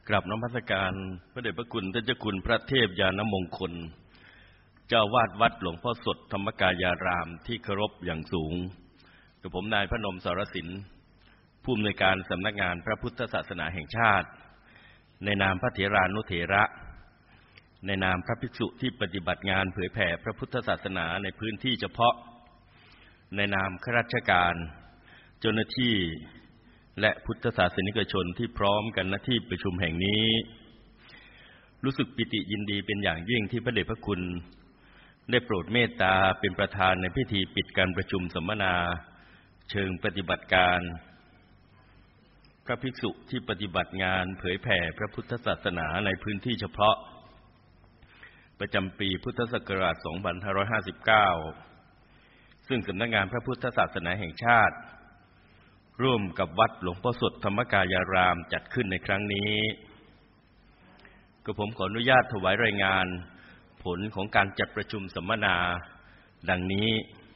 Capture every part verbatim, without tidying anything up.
กราบนมัสการพระเดชพระคุณท่านเจ้าคุณพระเทพญาณมงคลเจ้าวาดวัดหลวงพ่อสดธรรมกายารามที่เคารพอย่างสูงกับผมนายพนมสารสินผู้อำนวยการสำนักงานพระพุทธศาสนาแห่งชาติในนามพระเถรานุเถระในนามพระภิกษุที่ปฏิบัติงานเผยแผ่พระพุทธศาสนาในพื้นที่เฉพาะในนามข้าราชการเจ้าหน้าที่และพุทธศาสนิกชนที่พร้อมกันณที่ประชุมแห่งนี้รู้สึกปิติยินดีเป็นอย่างยิ่งที่พระเดชพระคุณได้โปรดเมตตาเป็นประธานในพิธีปิดการประชุมสัมมนาเชิงปฏิบัติการพระภิกษุที่ปฏิบัติงานเผยแผ่พระพุทธศาสนาในพื้นที่เฉพาะประจำปีพุทธศักราช สองพันห้าร้อยห้าสิบเก้า ซึ่งสำนักงานพระพุทธศาสนาแห่งชาติร่วมกับวัดหลวงพ่อสดธรรมกายารามจัดขึ้นในครั้งนี้ก็ผมขออนุญาตถวายรายงานผลของการจัดประชุมสัมมนาดังนี้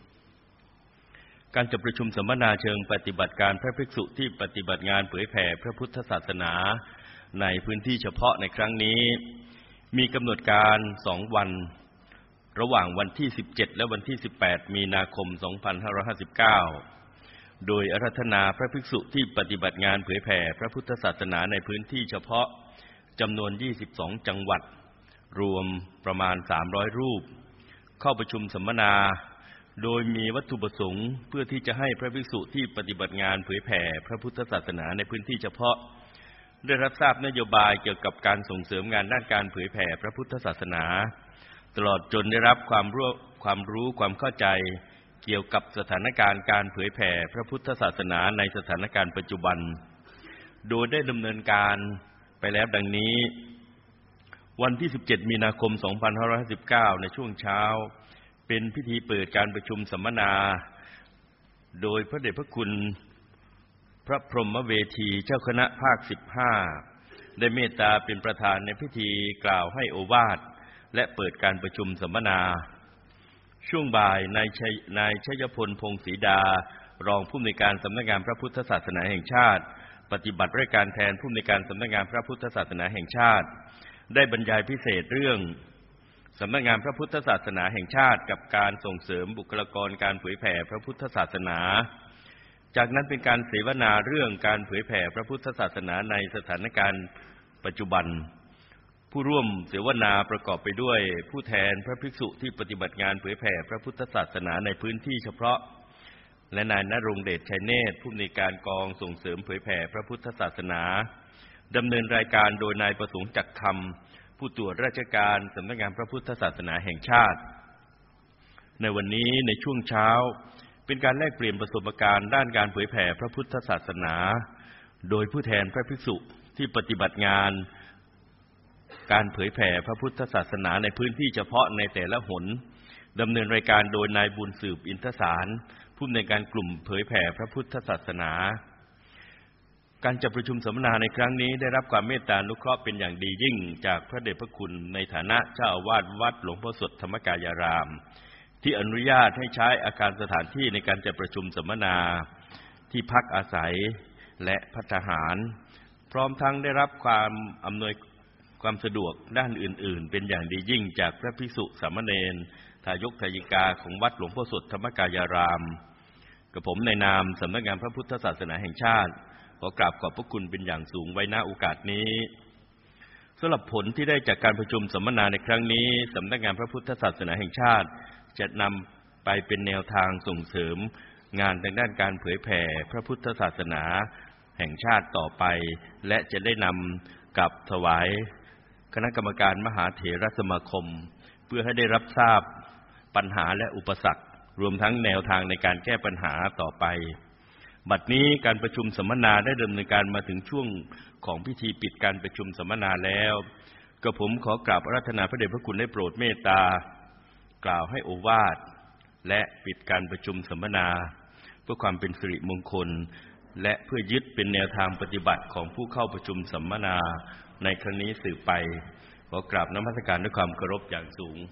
การจัดประชุมสัมมนาเชิงปฏิบัติการพระภิกษุที่ปฏิบัติงานเผยแผ่พระพุทธศาสนาในพื้นที่เฉพาะในครั้งนี้มีกำหนดการสองวันระหว่างวันที่สิบเจ็ดและวันที่สิบแปดมีนาคมสองพันห้าร้อยห้าสิบเก้าโดยอาราธนาพระภิกษุที่ปฏิบัติงานเผยแผ่พระพุทธศาสนาในพื้นที่เฉพาะจำนวนยี่สิบสองจังหวัดรวมประมาณสามร้อยรูปเข้าประชุมสัมมนาโดยมีวัตถุประสงค์เพื่อที่จะให้พระภิกษุที่ปฏิบัติงานเผยแผ่พระพุทธศาสนาในพื้นที่เฉพาะได้รับทราบนโยบายเกี่ยวกับการส่งเสริมงานด้านการเผยแผ่พระพุทธศาสนาตลอดจนได้รับความรู้ความรู้ความเข้าใจเกี่ยวกับสถานการณ์การเผยแผ่พระพุทธศาสนาในสถานการณ์ปัจจุบันโดยได้ดำเนินการไปแล้วดังนี้วันที่สิบเจ็ดมีนาคมสองพันห้าร้อยห้าสิบเก้าในช่วงเช้าเป็นพิธีเปิดการประชุมสัมมนาโดยพระเดชพระคุณพระพรหมเวทีเจ้าคณะภาคสิบห้าได้เมตตาเป็นประธานในพิธีกล่าวให้โอวาทและเปิดการประชุมสัมมนาช่วงบ่ายนายชัยนายชัยพลพงศ์ศรีดารองผู้อำนวยการสำนักงานพระพุทธศาสนาแห่งชาติปฏิบัติราชการแทนผู้อำนวยการสำนักงานพระพุทธศาสนาแห่งชาติได้บรรยายพิเศษเรื่องสำนักงานพระพุทธศาสนาแห่งชาติกับการส่งเสริมบุคลากรการเผยแผ่พระพุทธศาสนาจากนั้นเป็นการเสวนาเรื่องการเผยแผ่พระพุทธศาสนาในสถานการณ์ปัจจุบันผู้ร่วมเสวนาประกอบไปด้วยผู้แทนพระภิกษุที่ปฏิบัติงานเผยแผ่พระพุทธศาสนาในพื้นที่เฉพาะและนายณรงค์เดชชัยเนตรผู้อำนวยการกองส่งเสริมเผยแผ่พระพุทธศาสนาดำเนินรายการโดยนายประสงค์จักรคำผู้ตรวจราชการสำนักงานพระพุทธศาสนาแห่งชาติในวันนี้ในช่วงเช้าเป็นการแลกเปลี่ยนประสบการณ์ด้านการเผยแผ่พระพุทธศาสนาโดยผู้แทนพระภิกษุที่ปฏิบัติงานการเผยแผ่พระพุทธศาสนาในพื้นที่เฉพาะในแต่ละหนดำเนินรายการโดยนายบุญสืบอินทสารผู้อำนวยการกลุ่มเผยแผ่พระพุทธศาสนาการจัดประชุมสัมมนาในครั้งนี้ได้รับความเมตตาอนุเคราะห์เป็นอย่างดียิ่งจากพระเดชพระคุณในฐานะเจ้าอาวาสวัดหลวงพ่อสดธรรมกายารามที่อนุญาตให้ใช้อาคารสถานที่ในการจัดประชุมสัมมนาที่พักอาศัยและภัตตาหารพร้อมทั้งได้รับความอำนวยความสะดวกด้านอื่นๆเป็นอย่างดียิ่งจากพระภิกษุสามเณรทายกทายิกาของวัดหลวงพ่อสดธรรมกายารามกับผมในนามสำนักงานพระพุทธศาสนาแห่งชาติขอกราบขอบพระคุณเป็นอย่างสูงไว้ณโอกาสนี้สำหรับผลที่ได้จากการประชุมสัมมนาในครั้งนี้สำนักงานพระพุทธศาสนาแห่งชาติจะนำไปเป็นแนวทางส่งเสริมงานทางด้านการเผยแผ่พระพุทธศาสนาแห่งชาติต่อไปและจะได้นำกลับถวายคณะกรรมการมหาเถรสมาคมเพื่อให้ได้รับทราบปัญหาและอุปสรรครวมทั้งแนวทางในการแก้ปัญหาต่อไปบัดนี้การประชุมสัมมนาได้ดำเนินการมาถึงช่วงของพิธีปิดการประชุมสัมมนาแล้วก็ผมขอกราบอาราธนาพระเดชพระคุณได้โปรดเมตตากล่าวให้โอวาทและปิดการประชุมสัมมนาเพื่อความเป็นสิริมงคลและเพื่อยึดเป็นแนวทางปฏิบัติของผู้เข้าประชุมสัมมนาในครั้งนี้สืบไปขอกราบนมัสการด้วยความเคารพอย่างสูง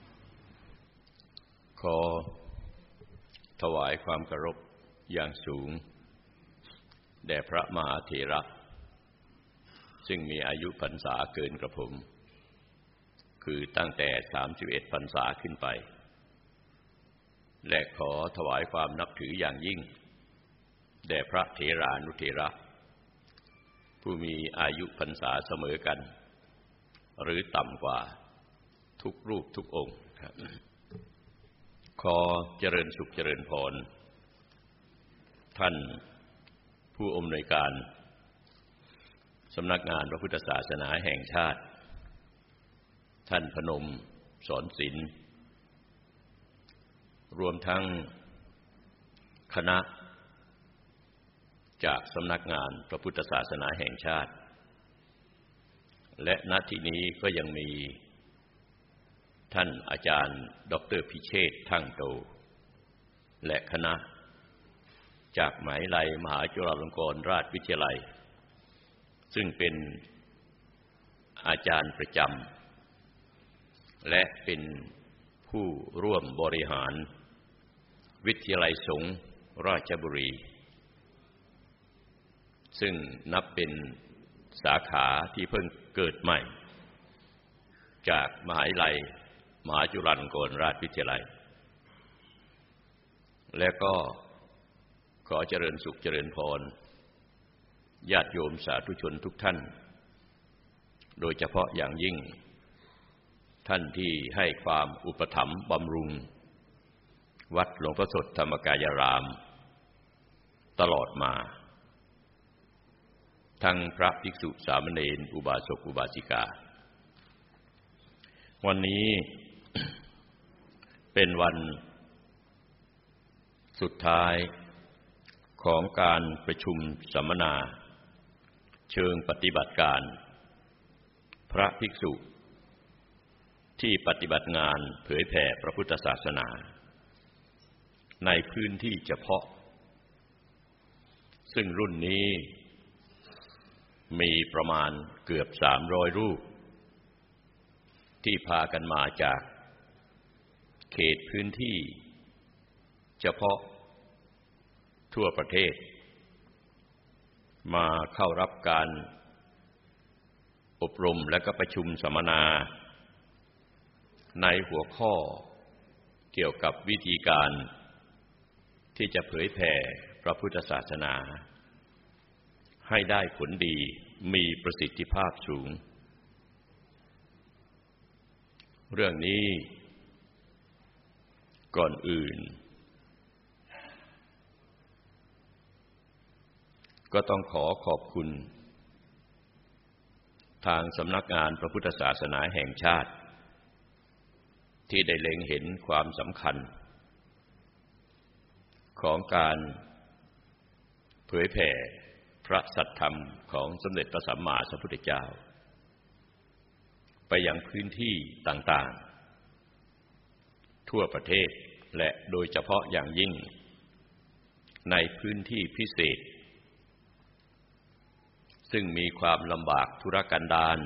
ขอถวายความเคารพอย่างสูงแด่พระมหาเถระซึ่งมีอายุพรรษาเกินกระผมคือตั้งแต่สามสิบเอ็ดพรรษาขึ้นไปและขอถวายความนับถืออย่างยิ่งแด่พระเถรานุเถระผู้มีอายุพรรษาเสมอกันหรือต่ำกว่าทุกรูปทุกองค์ครับขอเจริญสุขเจริญพรท่านผู้อำนวยการสำนักงานพระพุทธศาสนาแห่งชาติท่านพนมสอนศิลป์รวมทั้งคณะจากสำนักงานพระพุทธศาสนาแห่งชาติและณที่นี้ก็ยังมีท่านอาจารย์ดร.พิเชษฐ์ทั่งโตและคณะจากมหาวิทยาลัยมหาจุฬาลงกรณราชวิทยาลัยซึ่งเป็นอาจารย์ประจำและเป็นผู้ร่วมบริหารวิทยาลัยสงฆ์ราชบุรีซึ่งนับเป็นสาขาที่เพิ่งเกิดใหม่จากมหาวิทยาลัยมหาจุฬาลงกรณราชวิทยาลัยและก็ขอเจริญสุขเจริญพรญาติโยมสาธุชนทุกท่านโดยเฉพาะอย่างยิ่งท่านที่ให้ความอุปถัมภ์บำรุงวัดหลวงพ่อสดธรรมกายารามตลอดมาทั้งพระภิกษุสามเณรอุบาสกอุบาสิกาวันนี้ เป็นวันสุดท้ายของการประชุมสัมมนาเชิงปฏิบัติการพระภิกษุที่ปฏิบัติงานเผยแผ่พระพุทธศาสนาในพื้นที่เฉพาะซึ่งรุ่นนี้มีประมาณเกือบสามร้อยรูปที่พากันมาจากเขตพื้นที่เฉพาะทั่วประเทศมาเข้ารับการอบรมและก็ประชุมสัมมนาในหัวข้อเกี่ยวกับวิธีการที่จะเผยแผ่พระพุทธศาสนาให้ได้ผลดีมีประสิทธิภาพสูงเรื่องนี้ก่อนอื่นก็ต้องขอขอบคุณทางสำนักงานพระพุทธศาสนาแห่งชาติที่ได้เล็งเห็นความสำคัญของการเผยแผ่พระสัทธรรมของสมเด็จพระสัมมาสัมพุทธเจ้าไปยังพื้นที่ต่างๆทั่วประเทศและโดยเฉพาะอย่างยิ่งในพื้นที่พิเศษซึ่งมีความลำบากทุรกันดาร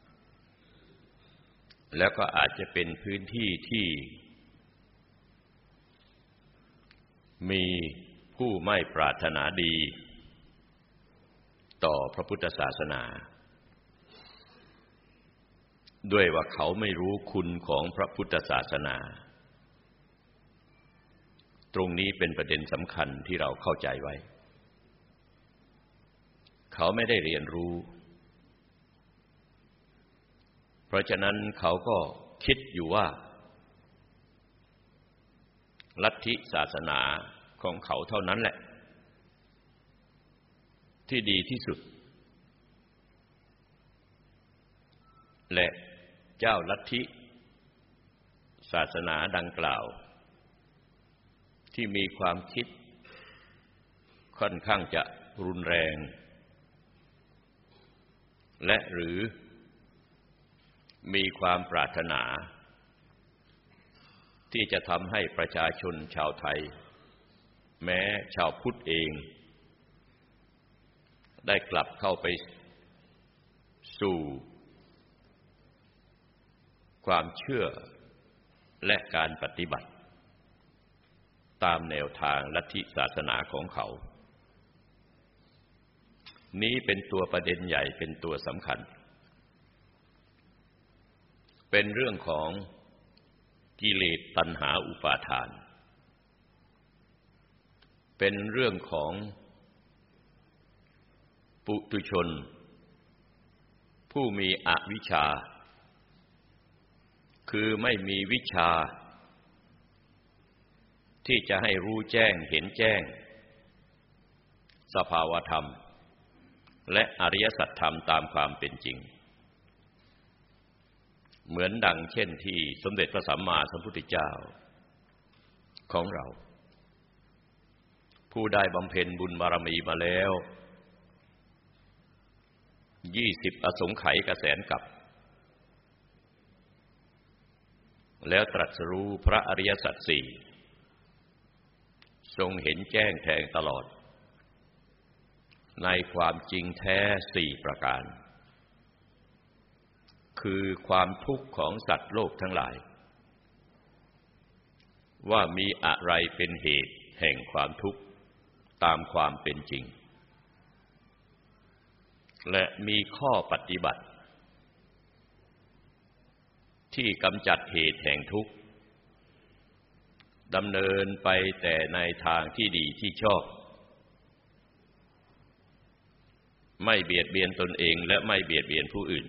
แล้วก็อาจจะเป็นพื้นที่ที่มีผู้ไม่ปรารถนาดีต่อพระพุทธศาสนาด้วยว่าเขาไม่รู้คุณของพระพุทธศาสนาตรงนี้เป็นประเด็นสำคัญที่เราเข้าใจไว้เขาไม่ได้เรียนรู้เพราะฉะนั้นเขาก็คิดอยู่ว่าลัทธิศาสนาของเขาเท่านั้นแหละที่ดีที่สุดและเจ้าลัทธิศาสนาดังกล่าวที่มีความคิดค่อนข้างจะรุนแรงและหรือมีความปรารถนาที่จะทำให้ประชาชนชาวไทยแม้ชาวพุทธเองได้กลับเข้าไปสู่ความเชื่อและการปฏิบัติตามแนวทางลัทธิศาสนาของเขานี้เป็นตัวประเด็นใหญ่เป็นตัวสำคัญเป็นเรื่องของกิเลสตัณหาอุปาทานเป็นเรื่องของปุถุชนผู้มีอวิชชาคือไม่มีวิชาที่จะให้รู้แจ้งเห็นแจ้งสภาวธรรมและอริยสัจธรรมตามความเป็นจริงเหมือนดังเช่นที่สมเด็จพระสัมมาสัมพุทธเจ้าของเราผู้ได้บำเพ็ญบุญบารมีมาแล้วยี่สิบอสงไขยกแสนกับแล้วตรัสรู้พระอริยสัจสี่ทรงเห็นแจ้งแทงตลอดในความจริงแท้สี่ประการคือความทุกข์ของสัตว์โลกทั้งหลายว่ามีอะไรเป็นเหตุแห่งความทุกข์ตามความเป็นจริงและมีข้อปฏิบัติที่กำจัดเหตุแห่งทุกข์ดำเนินไปแต่ในทางที่ดีที่ชอบไม่เบียดเบียนตนเองและไม่เบียดเบียนผู้อื่น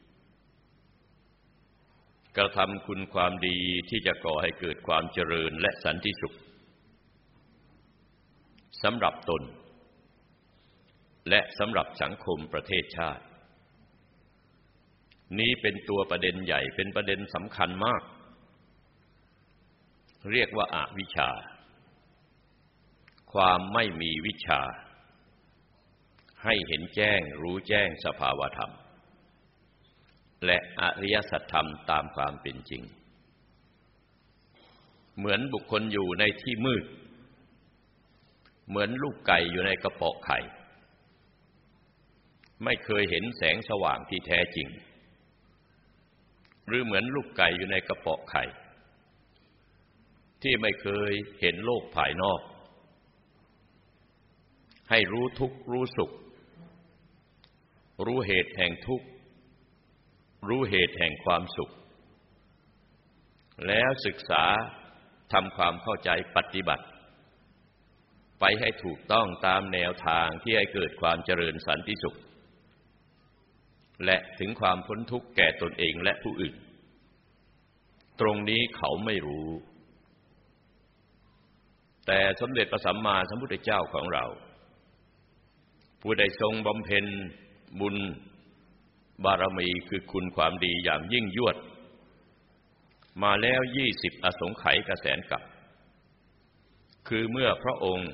กระทำคุณความดีที่จะก่อให้เกิดความเจริญและสันติสุขสำหรับตนและสำหรับสังคมประเทศชาตินี้เป็นตัวประเด็นใหญ่เป็นประเด็นสำคัญมากเรียกว่าอวิชชาความไม่มีวิชาให้เห็นแจ้งรู้แจ้งสภาวธรรมและอริยสัจธรรมตามความเป็นจริงเหมือนบุคคลอยู่ในที่มืดเหมือนลูกไก่อยู่ในกระเปาะไข่ไม่เคยเห็นแสงสว่างที่แท้จริงหรือเหมือนลูกไก่อยู่ในกระเปาะไข่ที่ไม่เคยเห็นโลกภายนอกให้รู้ทุกข์รู้สุขรู้เหตุแห่งทุกข์รู้เหตุแห่งความสุขแล้วศึกษาทำความเข้าใจปฏิบัติไปให้ถูกต้องตามแนวทางที่ให้เกิดความเจริญสันติสุขและถึงความพ้นทุกข์แก่ตนเองและผู้อื่นตรงนี้เขาไม่รู้แต่สมเด็จพระสัมมาสัมพุทธเจ้าของเราผู้ได้ทรงบำเพ็ญบุญบารมีคือคุณความดีอย่างยิ่งยวดมาแล้วยี่สิบอสงไขยกแสนกับคือเมื่อพระองค์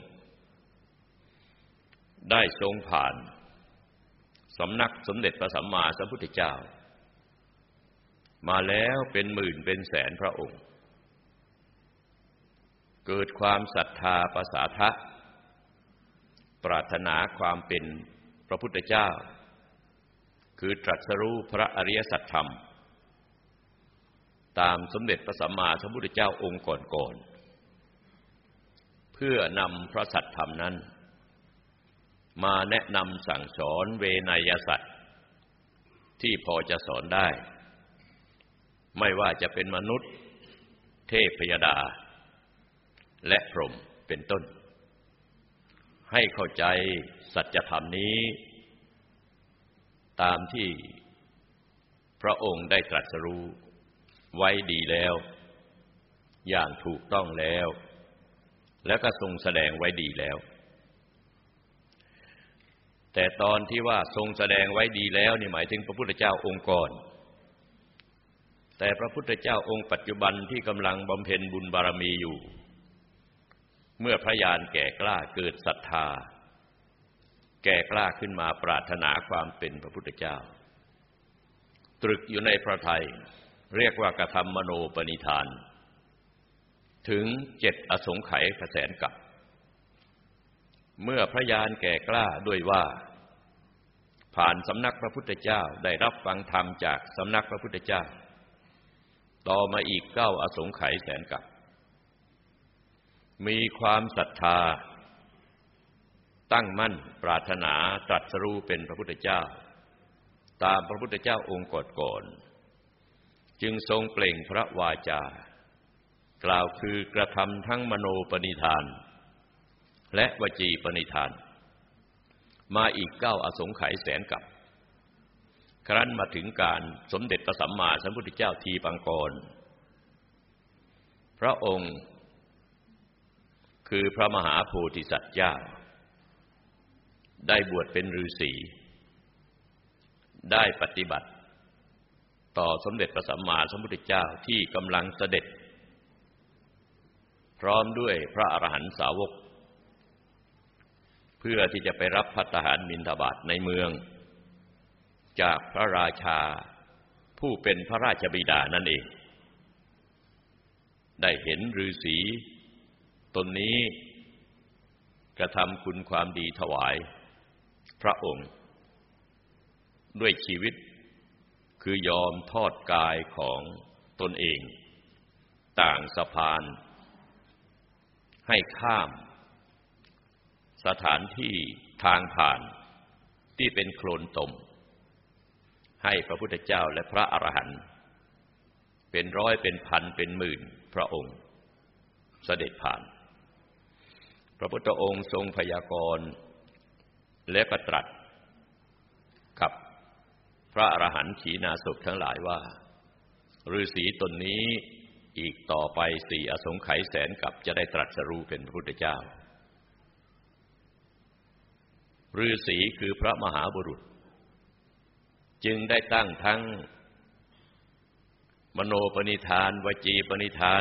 ได้ทรงผ่านสำนักสมเด็จพระสัมมาสัมพุทธเจ้ามาแล้วเป็นหมื่นเป็นแสนพระองค์เกิดความศรัทธาประสาทะปรารถนาความเป็นพระพุทธเจ้าคือตรัสรู้พระอริยสัจธรรมตามสมเด็จพระสัมมาสัมพุทธเจ้าองค์ก่อนๆเพื่อนำพระสัจธรรมนั้นมาแนะนำสั่งสอนเวนยสัจที่พอจะสอนได้ไม่ว่าจะเป็นมนุษย์เทพพยดาและพรหมเป็นต้นให้เข้าใจสัจธรรมนี้ตามที่พระองค์ได้ตรัสรู้ไว้ดีแล้วอย่างถูกต้องแล้วแล้วก็ทรงแสดงไว้ดีแล้วแต่ตอนที่ว่าทรงแสดงไว้ดีแล้วนี่หมายถึงพระพุทธเจ้าองค์ก่อนแต่พระพุทธเจ้าองค์ปัจจุบันที่กำลังบำเพ็ญบุญบารมีอยู่เมื่อพระญาณแก่กล้าเกิดศรัทธาแก่กล้าขึ้นมาปรารถนาความเป็นพระพุทธเจ้าตรึกอยู่ในพระทัยเรียกว่ากระทำมโนปณิธานถึงเจ็ดอสงไขยกแสนกับเมื่อพระญาณแก่กล้าด้วยว่าผ่านสำนักพระพุทธเจ้าได้รับฟังธรรมจากสำนักพระพุทธเจ้าต่อมาอีกเก้าอสงไขยแสนกับมีความศรัทธาตั้งมั่นปรารถนาตรัสรู้เป็นพระพุทธเจ้าตามพระพุทธเจ้าองค์ก่อนๆจึงทรงเปล่งพระวาจากล่าวคือกระทำทั้งมโนปณิธานและวจีปณิธานมาอีกเก้าอสงไขยแสนกับครั้นมาถึงการสมเด็จพระสัมมาสัมพุทธเจ้าทีปังกรพระองค์คือพระมหาโพธิสัตว์เจ้าได้บวชเป็นฤาษีได้ปฏิบัติต่อสมเด็จพระสัมมาสัมพุทธเจ้าที่กำลังเสด็จพร้อมด้วยพระอรหันตสาวกเพื่อที่จะไปรับภัตตาหารบิณฑบาตในเมืองจากพระราชาผู้เป็นพระราชบิดานั่นเองได้เห็นฤาษีตนนี้กระทำคุณความดีถวายพระองค์ด้วยชีวิตคือยอมทอดกายของตนเองต่างสะพานให้ข้ามสถานที่ทางผ่านที่เป็นโคลนตมให้พระพุทธเจ้าและพระอรหันต์เป็นร้อยเป็นพันเป็นหมื่นพระองค์เสด็จผ่านพระพุทธองค์ทรงพยากรณ์และประตรัสกับพระอรหันต์ขีณาสพทั้งหลายว่าฤาษีตนนี้อีกต่อไปสี่อสงไขยแสนกับจะได้ตรัสรู้เป็นพระพุทธเจ้าฤาษีคือพระมหาบุรุษจึงได้ตั้งทั้งมโนปณิธานวจีปณิธาน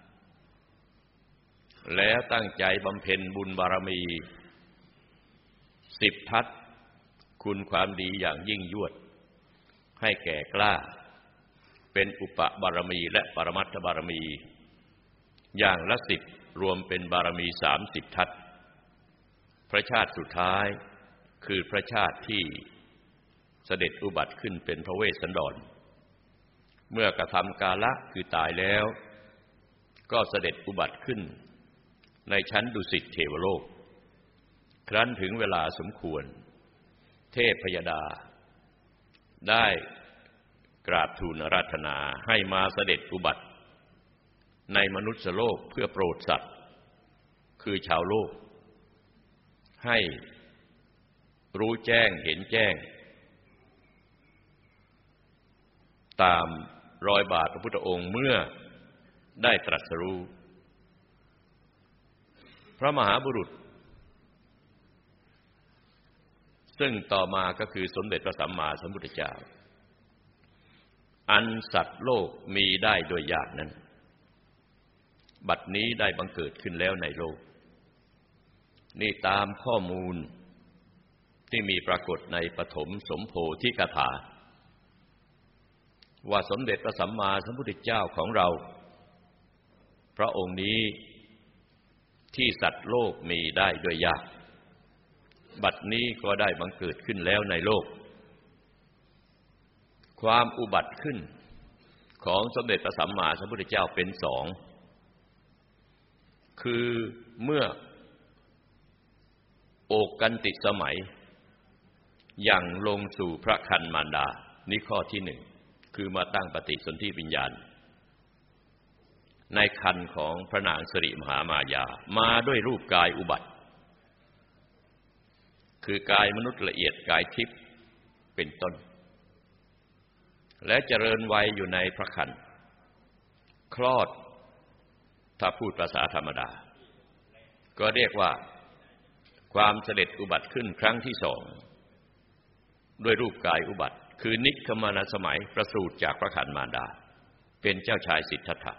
แล้วตั้งใจบำเพ็ญบุญบารมีสิบทัศคุณความดีอย่างยิ่งยวดให้แก่กล้าเป็นอุปบารมีและปรมัตถบารมีอย่างละสิบรวมเป็นบารมีสามสิบทัศพระชาติสุดท้ายคือพระชาติที่เสด็จอุบัติขึ้นเป็นพระเวสสันดรเมื่อกระทำกาละคือตายแล้วก็เสด็จอุบัติขึ้นในชั้นดุสิตเทวโลกครั้นถึงเวลาสมควรเทพพยดาได้กราบทูลอาราธนาให้มาเสด็จอุบัติในมนุษยโลกเพื่อโปรดสัตว์คือชาวโลกให้รู้แจ้งเห็นแจ้งตามรอยบาทพระพุทธองค์เมื่อได้ตรัสรู้พระมหาบุรุษซึ่งต่อมาก็คือสมเด็จพระสัมมาสัมพุทธเจ้าอันสัตว์โลกมีได้โดยยากนั้นบัดนี้ได้บังเกิดขึ้นแล้วในโลกนี่ตามข้อมูลที่มีปรากฏในปฐมสมโพธิกถาว่าสมเด็จพระสัมมาสัมพุทธเจ้าของเราพระองค์นี้ที่สัตว์โลกมีได้โดยยากบัดนี้ก็ได้บังเกิดขึ้นแล้วในโลกความอุบัติขึ้นของสมเด็จพระสัมมาสัมพุทธเจ้าเป็นสองคือเมื่อโอกกันติสมัยยังลงสู่พระครรภ์มารดานี่ข้อที่หนึ่งคือมาตั้งปฏิสนธิวิญญาณในครรภ์ของพระนางสิริมหามายามาด้วยรูปกายอุบัติคือกายมนุษย์ละเอียดกายทิพย์เป็นต้นและเจริญวัยอยู่ในพระครรภ์คลอดถ้าพูดภาษาธรรมดาก็เรียกว่าความเสด็จอุบัติขึ้นครั้งที่สองด้วยรูปกายอุบัติคือนิคขมานสมัยประสูติจากพระครรภ์มารดาเป็นเจ้าชายสิทธัตถะ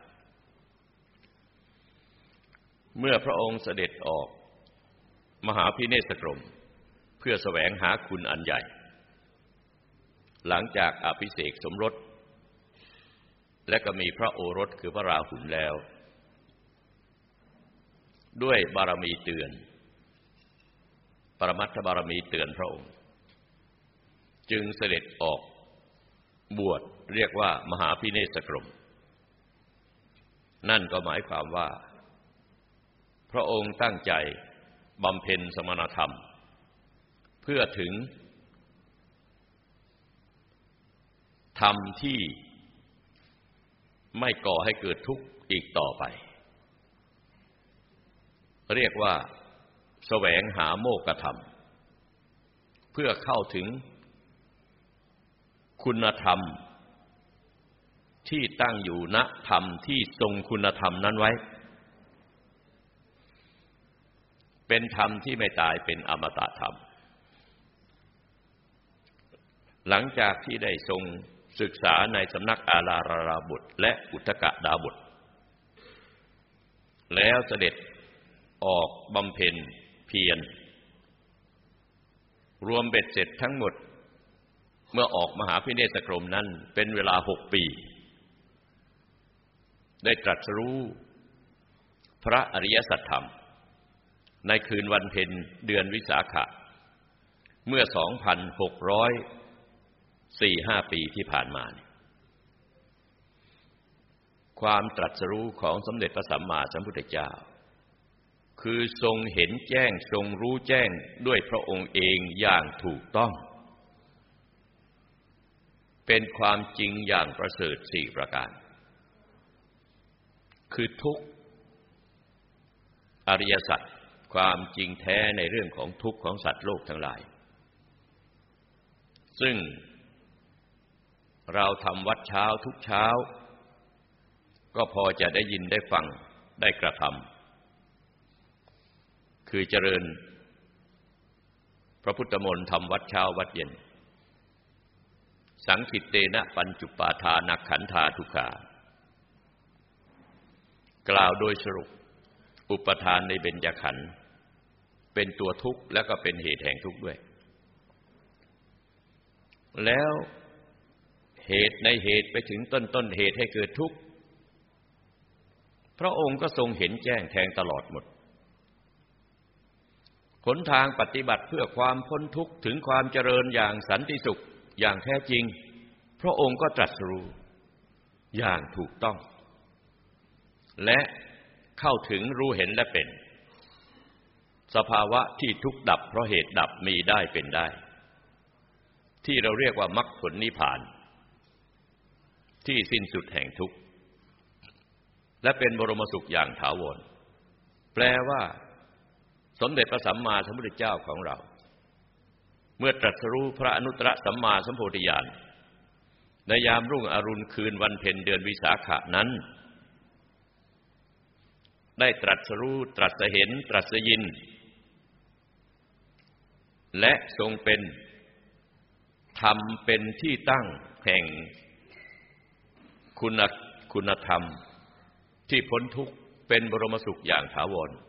เมื่อพระองค์เสด็จออกมหาพิเนศกรมเพื่อแสวงหาคุณอันใหญ่หลังจากอภิเษกสมรสและก็มีพระโอรสคือพระราหุลแล้วด้วยบารมีเตือนปรมัตถบารมีเตือนพระองค์จึงเสด็จออกบวชเรียกว่ามหาพิเนศกรมนั่นก็หมายความว่าพระองค์ตั้งใจบำเพ็ญสมณธรรมเพื่อถึงธรรมที่ไม่ก่อให้เกิดทุกข์อีกต่อไปเรียกว่าแสวงหาโมกขธรรมเพื่อเข้าถึงคุณธรรมที่ตั้งอยู่ณธรรมที่ทรงคุณธรรมนั้นไว้เป็นธรรมที่ไม่ตายเป็นอมตะธรรมหลังจากที่ได้ทรงศึกษาในสำนักอาราราบุตรและอุทกดาบทแล้วเสด็จออกบำเพ็ญเพียรรวมเบ็ดเสร็จทั้งหมดเมื่อออกมหาพิเนศกรมนั้นเป็นเวลาหกปีได้ตรัสรู้พระอริยสัจธรรมในคืนวันเพ็ญเดือนวิสาขะเมื่อ สองพันหกร้อยสี่สิบห้า ปีที่ผ่านมาความตรัสรู้ของสมเด็จพระสัมมาสัมพุทธเจ้าคือทรงเห็นแจ้งทรงรู้แจ้งด้วยพระองค์เองอย่างถูกต้องเป็นความจริงอย่างประเสริฐสี่ประการคือทุกข์อริยสัจความจริงแท้ในเรื่องของทุกข์ของสัตว์โลกทั้งหลายซึ่งเราทำวัดเช้าทุกเช้าก็พอจะได้ยินได้ฟังได้กระทำคือเจริญพระพุทธมนต์ทำวัดเช้าวัดเย็นสังคิตเตนะปัญจุปาทานักขันธาทุกขากล่าวโดยสรุปอุปทานในเบญจขันธ์เป็นตัวทุกข์และก็เป็นเหตุแห่งทุกข์ด้วยแล้วเหตุในเหตุไปถึงต้นต้นเหตุให้เกิดทุกข์พระองค์ก็ทรงเห็นแจ้งแทงตลอดหมดหนทางปฏิบัติเพื่อความพ้นทุกข์ถึงความเจริญอย่างสันติสุขอย่างแท้จริงพระองค์ก็ตรัสรู้อย่างถูกต้องและเข้าถึงรู้เห็นและเป็นสภาวะที่ทุกข์ดับเพราะเหตุดับมีได้เป็นได้ที่เราเรียกว่ามรรคผลนิพพานที่สิ้นสุดแห่งทุกข์และเป็นบรมสุขอย่างถาวรแปลว่าสมเด็จพระสัมมาสัมพุทธเจ้าของเราเมื่อตรัสรู้พระอนุตตรสัมมาสัมโพธิญาณในยามรุ่งอรุณคืนวันเพ็ญเดือนวิสาขะนั้นได้ตรัสรู้ตรัสเห็นตรัสยินและทรงเป็นธรรมเป็นที่ตั้งแห่งคุณคุณธรรมที่พ้นทุกข์เป็นบรมสุขอย่างถาวร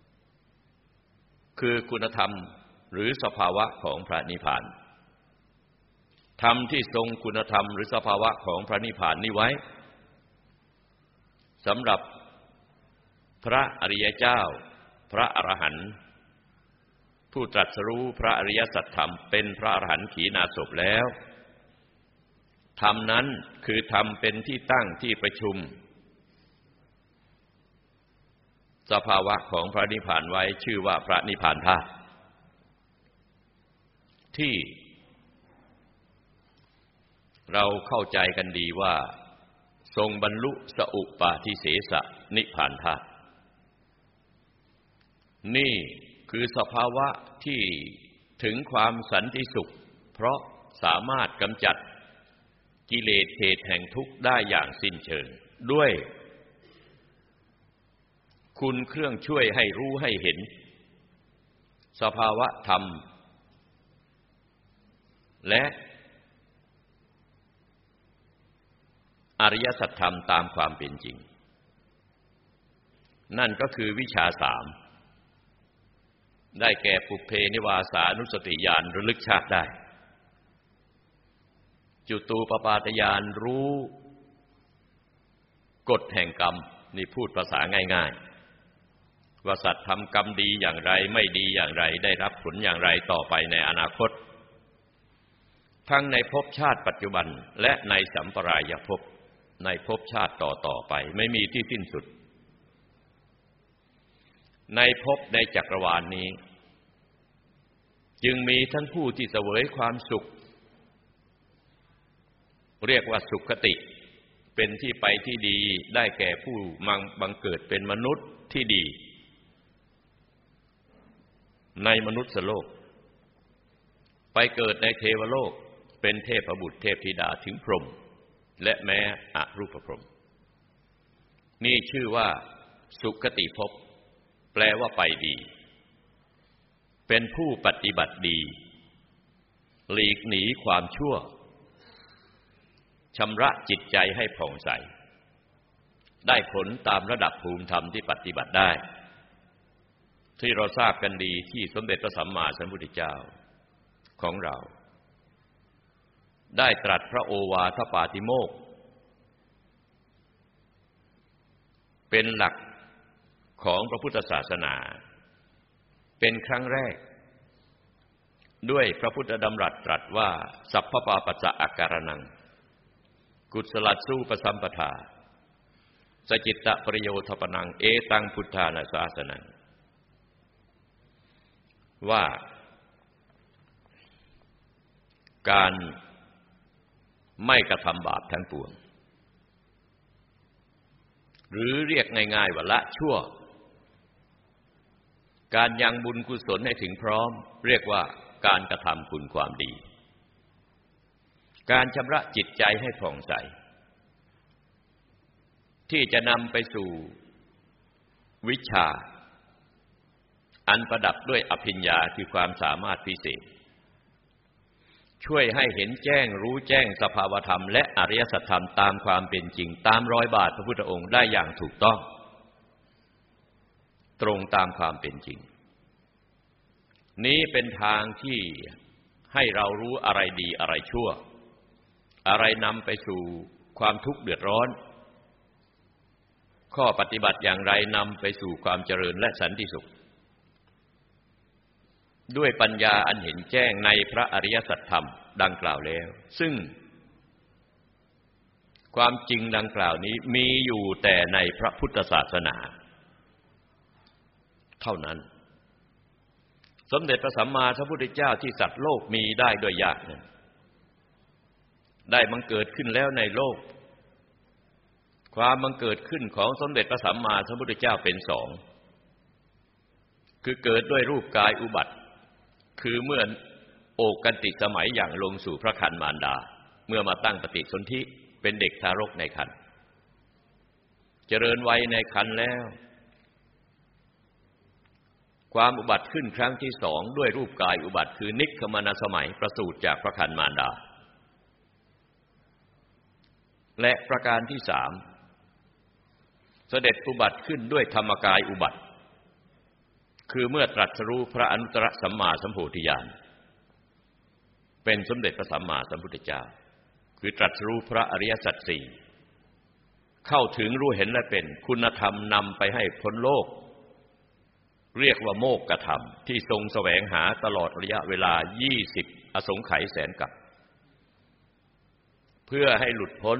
คือคุณธรรมหรือสภาวะของพระนิพพานธรรมที่ทรงคุณธรรมหรือสภาวะของพระนิพพานนี้ไว้สำหรับพระอริยเจ้าพระอรหันต์ผู้ตรัสรู้พระอริยสัจธรรมเป็นพระอรหันต์ขีณาสพแล้วธรรมนั้นคือธรรมเป็นที่ตั้งที่ประชุมสภาวะของพระนิพพานไว้ชื่อว่าพระนิพพานธาตุที่เราเข้าใจกันดีว่าทรงบรรลุสอุปาทิเสสนิพพานธาตุนี่คือสภาวะที่ถึงความสันติสุขเพราะสามารถกำจัดกิเลสเหตุแห่งทุกข์ได้อย่างสิ้นเชิงด้วยคุณเครื่องช่วยให้รู้ให้เห็นสภาวะธรรมและอริยสัจธรรมตามความเป็นจริงนั่นก็คือวิชาสามได้แก่ปุพเพนิวาสานุสติญาณระลึกชาติได้จุตูปปาตญาณรู้กฎแห่งกรรมนี่พูดภาษาง่ายๆว่าสัตว์ทำกรรมดีอย่างไรไม่ดีอย่างไรได้รับผลอย่างไรต่อไปในอนาคตทั้งในภพชาติปัจจุบันและในสัมปรายภพในภพชาติต่อๆไปไม่มีที่สิ้นสุดในภพในจักรวาลนี้จึงมีทั้งผู้ที่เสวยความสุขเรียกว่าสุขคติเป็นที่ไปที่ดีได้แก่ผู้มั่งบังเกิดเป็นมนุษย์ที่ดีในมนุษย์โลกไปเกิดในเทวโลกเป็นเทพบุตรเทพธิดาถึงพรหมและแม้อรูปพรหมนี่ชื่อว่าสุขติภพแปลว่าไปดีเป็นผู้ปฏิบัติดีหลีกหนีความชั่วชำระจิตใจให้ผ่องใสได้ผลตามระดับภูมิธรรมที่ปฏิบัติได้ที่เราทราบกันดีที่สมเด็จพระสัมมาสัมพุทธเจ้าของเราได้ตรัสพระโอวาทปาติโมกข์เป็นหลักของพระพุทธศาสนาเป็นครั้งแรกด้วยพระพุทธดำรัสตรัสว่าสัพพปาปัสสะอาการนังกุศลสูปสัมปทาสจิตตประโยชน์ปนังเอตังพุทธานาสาสนังว่าการไม่กระทำบาปทั้งปวงหรือเรียกง่ายๆว่าละชั่วการยังบุญกุศลให้ถึงพร้อมเรียกว่าการกระทำคุณความดีการชำระจิตใจให้ผ่องใสที่จะนำไปสู่วิชาอันประดับด้วยอภิญญาคือความสามารถพิเศษช่วยให้เห็นแจ้งรู้แจ้งสภาวธรรมและอริยสัจธรรมตามความเป็นจริงตามรอยบาทพระพุทธองค์ได้อย่างถูกต้องตรงตามความเป็นจริงนี้เป็นทางที่ให้เรารู้อะไรดีอะไรชั่วอะไรนำไปสู่ความทุกข์เดือดร้อนข้อปฏิบัติอย่างไรนำไปสู่ความเจริญและสันติสุขด้วยปัญญาอันเห็นแจ้งในพระอริยสัจธรรมดังกล่าวแล้วซึ่งความจริงดังกล่าวนี้มีอยู่แต่ในพระพุทธศาสนาเท่านั้นสมเด็จพระสัมมาสัมพุทธเจ้าที่สัตว์โลกมีได้โดยยากนั้นได้บังเกิดขึ้นแล้วในโลกความบังเกิดขึ้นของสมเด็จพระสัมมาสัมพุทธเจ้าเป็นสองคือเกิดด้วยรูปกายอุบัติคือเมื่อโอกกันติสมัยอย่างลงสู่พระครรภ์มารดาเมื่อมาตั้งปฏิสนธิเป็นเด็กทารกในครรภ์เจริญวัยในครรภ์แล้วความอุบัติขึ้นครั้งที่สองด้วยรูปกายอุบัติคือนิคขมนสมัยประสูติจากพระครรภ์มารดาและประการที่สามเสด็จอุบัติขึ้นด้วยธรรมกายอุบัติคือเมื่อตรัสรู้พระอนุตตรสัมมาสัมโพธิญาณเป็นสมเด็จพระสัมมาสัมพุทธเจ้าคือตรัสรู้พระอริยสัจสี่เข้าถึงรู้เห็นและเป็นคุณธรรมนำไปให้พ้นโลกเรียกว่าโมกขธรรมที่ทรงแสวงหาตลอดระยะเวลายี่สิบอสงไขยแสนกับเพื่อให้หลุดพ้น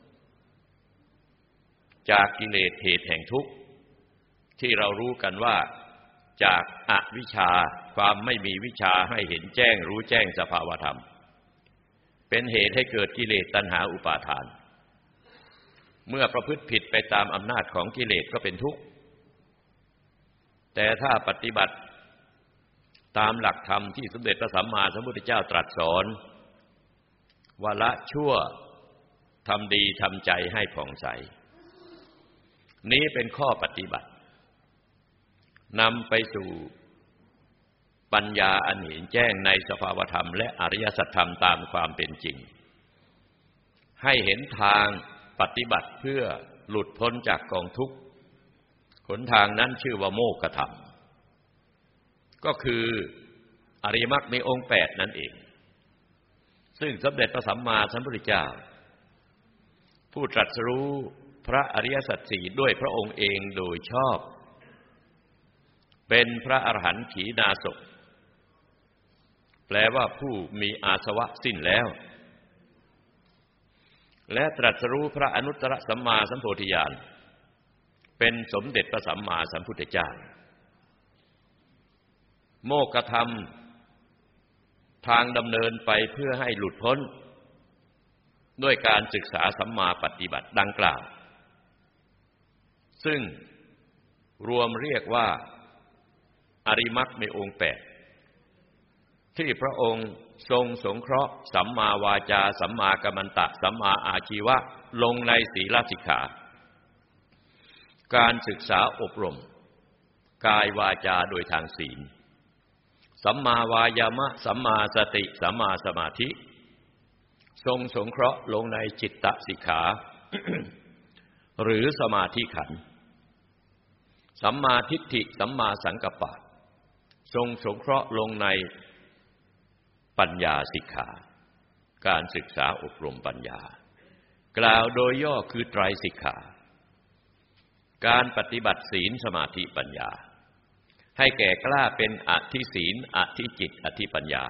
จากกิเลสเหตุแห่งทุกข์ที่เรารู้กันว่าจากอวิชชาความไม่มีวิชาให้เห็นแจ้งรู้แจ้งสภาวธรรมเป็นเหตุให้เกิดกิเลสตัณหาอุปาทานเมื่อประพฤติผิดไปตามอำนาจของกิเลสก็เป็นทุกข์แต่ถ้าปฏิบัติตามหลักธรรมที่สมเด็จพระสัมมาสัมพุทธเจ้าตรัสสอนว่าละชั่วทำดีทำใจให้ผ่องใสนี้เป็นข้อปฏิบัตินำไปสู่ปัญญาอันเห็นแจ้งในสภาวธรรมและอริยสัจธรรมตามความเป็นจริงให้เห็นทางปฏิบัติเพื่อหลุดพ้นจากกองทุกข์หนทางนั้นชื่อว่าโมกขธรรมก็คืออริยมรรคในองค์แปดนั่นเองซึ่งสมเด็จพระสัมมาสัมพุทธเจ้าผู้ตรัสรู้พระอริยสัจสี่ด้วยพระองค์เองโดยชอบเป็นพระอรหันต์ขีณาสพแปลว่าผู้มีอาสวะสิ้นแล้วและตรัสรู้พระอนุตตรสัมมาสัมโพธิญาณเป็นสมเด็จพระสัมมาสัมพุทธเจ้าโมกขธรรมทางดำเนินไปเพื่อให้หลุดพ้นด้วยการศึกษาสัมมาปฏิบัติดังกล่าวซึ่งรวมเรียกว่าอริมักในองค์แปดที่พระองค์ทรงสงเคราะห์สัมมาวาจาสัมมากัมมันตะสัมมาอาชีวะลงในศีลสิกขาการศึกษาอบรมกายวาจาโดยทางศีลสัมมาวายามะสัมมาสติสัมมาสมาธิทรงสงเคราะห์ลงในจิตตสิกขา หรือสมาธิขันธ์สัมมาทิฏฐิสัมมาสังกัปปะทรงสงเคราะห์ลงในปัญญาสิกขาการศึกษาอบรมปัญญากล่าวโดยย่อคือไตรสิกขาการปฏิบัติศีลสมาธิปัญญาให้แก่กล้าเป็นอธิศีลอธิจิตอธิปัญญา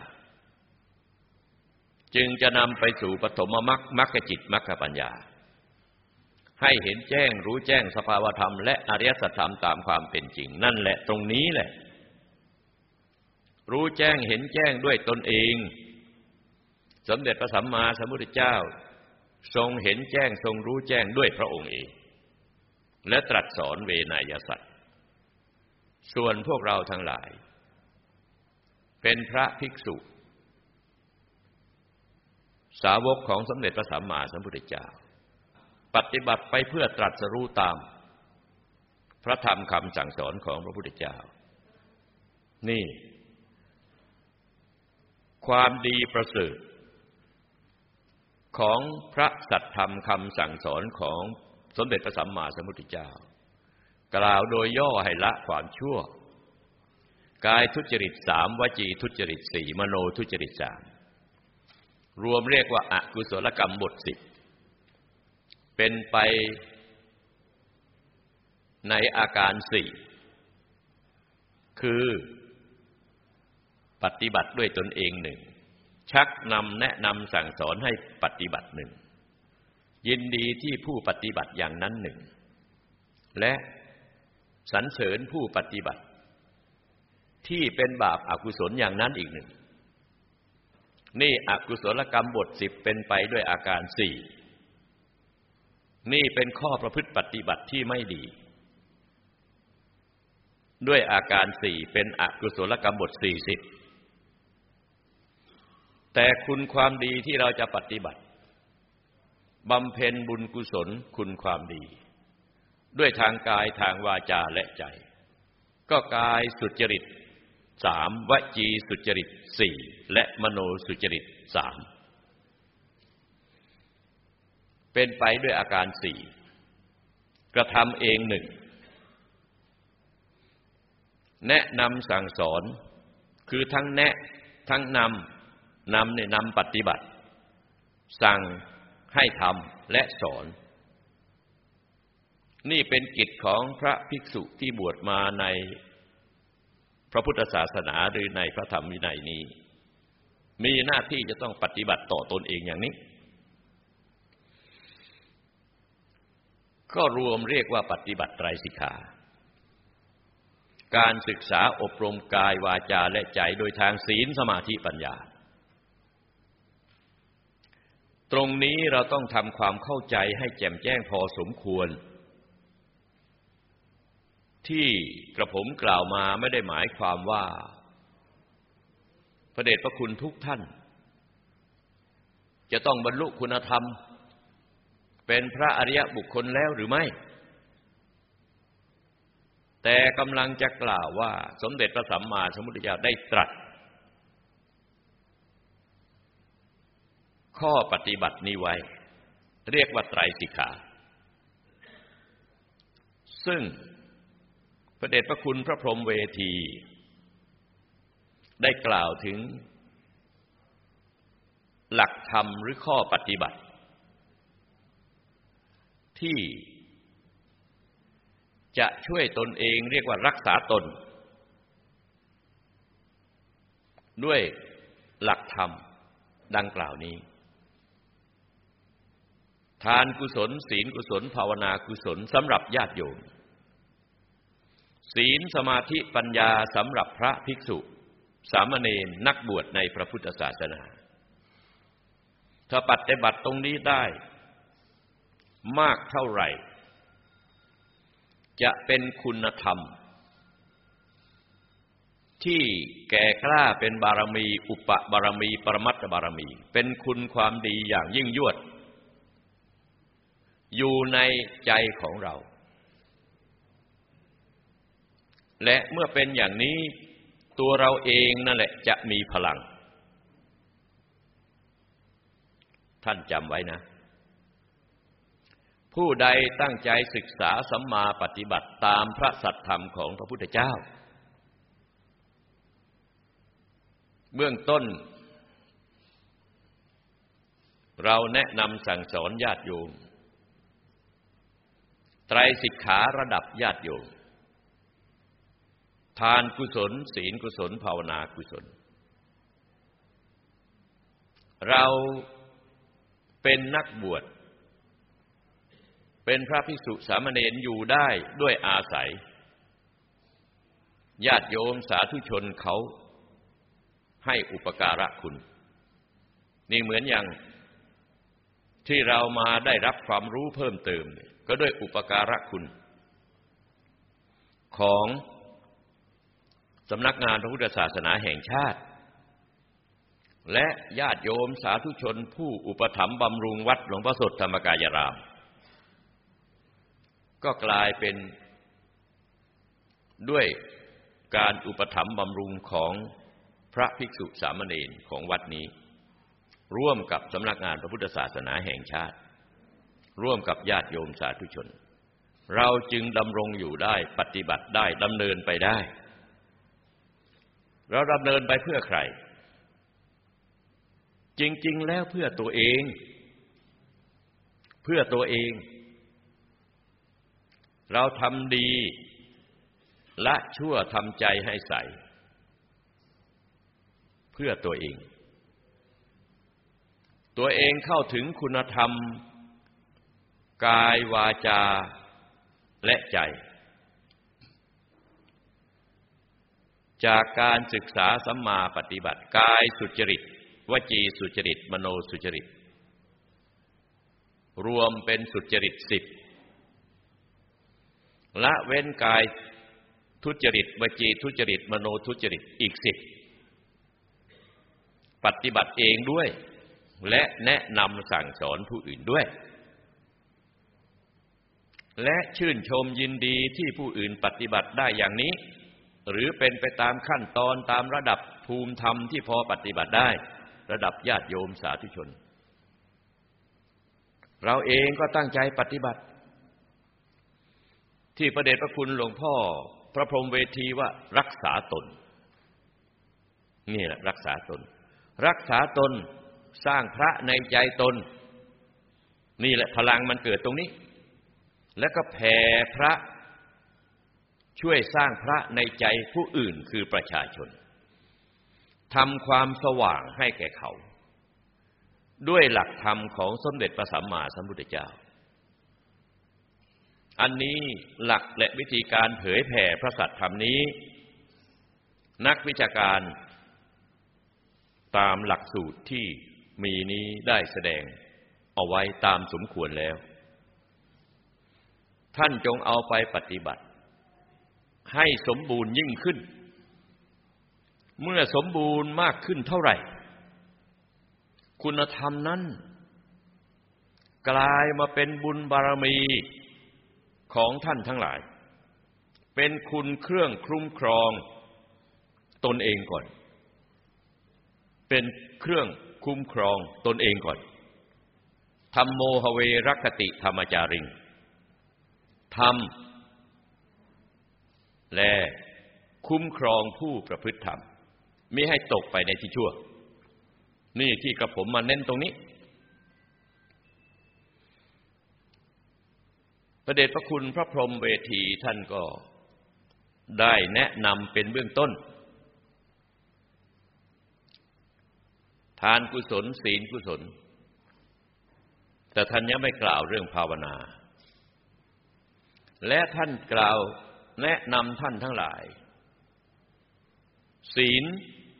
จึงจะนำไปสู่ปฐมมรรคมรรคจิตมรรคปัญญาให้เห็นแจ้งรู้แจ้งสภาวธรรมและอริยสัจธรรมตามความเป็นจริงนั่นแหละตรงนี้แหละรู้แจ้งเห็นแจ้งด้วยตนเองสมเด็จพระสัมมาสัมพุทธเจ้าทรงเห็นแจ้งทรงรู้แจ้งด้วยพระองค์เองและตรัสสอนเวนยสัจส่วนพวกเราทั้งหลายเป็นพระภิกษุสาวกของสมเด็จพระสัมมาสัมพุทธเจ้าปฏิบัติไปเพื่อตรัสรู้ตามพระธรรมคำสั่งสอนของพระพุทธเจ้านี่ความดีประเสริฐของพระสัทธรรมคำสั่งสอนของสมเด็จพระสัมมาสัมพุทธเจ้ากล่าวโดยย่อให้ละความชั่วกายทุจริตสามวจีทุจริตสี่มโนทุจริตสามรวมเรียกว่าอกุศลกรรมบทสิบเป็นไปในอาการสี่คือปฏิบัติด้วยตนเองหนึ่งชักนำแนะนำสั่งสอนให้ปฏิบัติหนึ่งยินดีที่ผู้ปฏิบัติอย่างนั้นหนึ่งและสรรเสริญผู้ปฏิบัติที่เป็นบาปอกุศลอย่างนั้นอีกหนึ่งนี่อกุศลกรรมบทสิบเป็นไปด้วยอาการสี่นี่เป็นข้อประพฤติปฏิบัติที่ไม่ดีด้วยอาการสี่เป็นอกุศลกรรมบทสี่สิบแต่คุณความดีที่เราจะปฏิบัติบำเพ็ญบุญกุศลคุณความดีด้วยทางกายทางวาจาและใจก็กายสุจริตสามวจีสุจริตสี่และมโนสุจริตสามเป็นไปด้วยอาการสี่กระทำเองหนึ่งแนะนำสั่งสอนคือทั้งแนะทั้งนำนำเนี่ยนำปฏิบัติสั่งให้ทำและสอนนี่เป็นกิจของพระภิกษุที่บวชมาในพระพุทธศาสนาหรือในพระธรรมวินัยนี้มีหน้าที่จะต้องปฏิบัติต่อตนเองอย่างนี้ก็รวมเรียกว่าปฏิบัติไตรสิกขาการศึกษาอบรมกายวาจาและใจโดยทางศีลสมาธิปัญญาตรงนี้เราต้องทำความเข้าใจให้แจ่มแจ้งพอสมควรที่กระผมกล่าวมาไม่ได้หมายความว่าพระเดชพระคุณทุกท่านจะต้องบรรลุคุณธรรมเป็นพระอริยบุคคลแล้วหรือไม่แต่กำลังจะกล่าวว่าสมเด็จพระสัมมาสัมพุทธเจ้าได้ตรัสข้อปฏิบัตินี้ไว้เรียกว่าไตรสิกขาซึ่งพระเดชพระคุณพระพรหมเวทีได้กล่าวถึงหลักธรรมหรือข้อปฏิบัติที่จะช่วยตนเองเรียกว่ารักษาตนด้วยหลักธรรมดังกล่าวนี้ทานกุศลศีลกุศลภาวนากุศลสำหรับญาติโยมศีลสมาธิปัญญาสำหรับพระภิกษุสามเณรนักบวชในพระพุทธศาสนาถ้าปฏิบัติตรงนี้ได้มากเท่าไหร่จะเป็นคุณธรรมที่แก่กล้าเป็นบารมีอุปบารมีปรมัตถบารมีเป็นคุณความดีอย่างยิ่งยวดอยู่ในใจของเราและเมื่อเป็นอย่างนี้ตัวเราเองนั่นแหละจะมีพลังท่านจำไว้นะผู้ใดตั้งใจศึกษาสัมมาปฏิบัติตามพระสัทธรรมของพระพุทธเจ้าเบื้องต้นเราแนะนำสั่งสอนญาติโยมไตรสิกขาระดับญาติโยมทานกุศลศีลกุศลภาวนากุศลเราเป็นนักบวชเป็นพระภิกษุสามเณรอยู่ได้ด้วยอาศัยญาติโยมสาธุชนเขาให้อุปการะคุณนี่เหมือนอย่างที่เรามาได้รับความรู้เพิ่มเติมก็ด้วยอุปการะคุณของสำนักงานพระพุทธศาสนาแห่งชาติและญาติโยมสาธุชนผู้อุปถัมภ์บำรุงวัดหลวงพ่อสดธรรมกายรามก็กลายเป็นด้วยการอุปถัมภ์บำรุงของพระภิกษุสามเณรของวัดนี้ร่วมกับสำนักงานพระพุทธศาสนาแห่งชาติร่วมกับญาติโยมสาธุชนเราจึงดำรงอยู่ได้ปฏิบัติได้ดำเนินไปได้เราดำเนินไปเพื่อใครจริงๆแล้วเพื่อตัวเองเพื่อตัวเองเราทำดีละชั่วทำใจให้ใสเพื่อตัวเองตัวเองเข้าถึงคุณธรรมกายวาจาและใจจากการศึกษาสัมมาปฏิบัติกายสุจริตวจีสุจริตมโนสุจริตรวมเป็นสุจริตสิบละเว้นกายทุจริตวจีทุจริตมโนทุจริตอีกสิบปฏิบัติเองด้วยและแนะนำสั่งสอนผู้อื่นด้วยและชื่นชมยินดีที่ผู้อื่นปฏิบัติได้อย่างนี้หรือเป็นไปตามขั้นตอนตามระดับภูมิธรรมที่พอปฏิบัติได้ระดับญาติโยมสาธุชนเราเองก็ตั้งใจปฏิบัติที่พระเดชพระคุณหลวงพ่อพระพรหมเวทีว่ารักษาตนนี่แหละรักษาตนรักษาตนสร้างพระในใจตนนี่แหละพลังมันเกิดตรงนี้แล้วก็แผ่พระช่วยสร้างพระในใจผู้อื่นคือประชาชนทำความสว่างให้แก่เขาด้วยหลักธรรมของสมเด็จพระสัมมาสัมพุทธเจ้าอันนี้หลักและวิธีการเผยแผ่พระสัทธรรมนี้นักวิชาการตามหลักสูตรที่มีนี้ได้แสดงเอาไว้ตามสมควรแล้วท่านจงเอาไปปฏิบัติให้สมบูรณ์ยิ่งขึ้นเมื่อสมบูรณ์มากขึ้นเท่าไหร่คุณธรรมนั้นกลายมาเป็นบุญบารมีของท่านทั้งหลายเป็นคุณเครื่องคุ้มครองตนเองก่อนเป็นเครื่องคุ้มครองตนเองก่อนธัมโมหเวรคติธรรมจาริงธรรมและคุ้มครองผู้ประพฤติธรรมมิให้ตกไปในที่ชั่วนี่ที่กระผมมาเน้นตรงนี้พระเดชพระคุณพระพรหมเวทีท่านก็ได้แนะนำเป็นเบื้องต้นทานกุศลศีลกุศลแต่ท่านยังไม่กล่าวเรื่องภาวนาและท่านกล่าวแนะนำท่านทั้งหลายศีล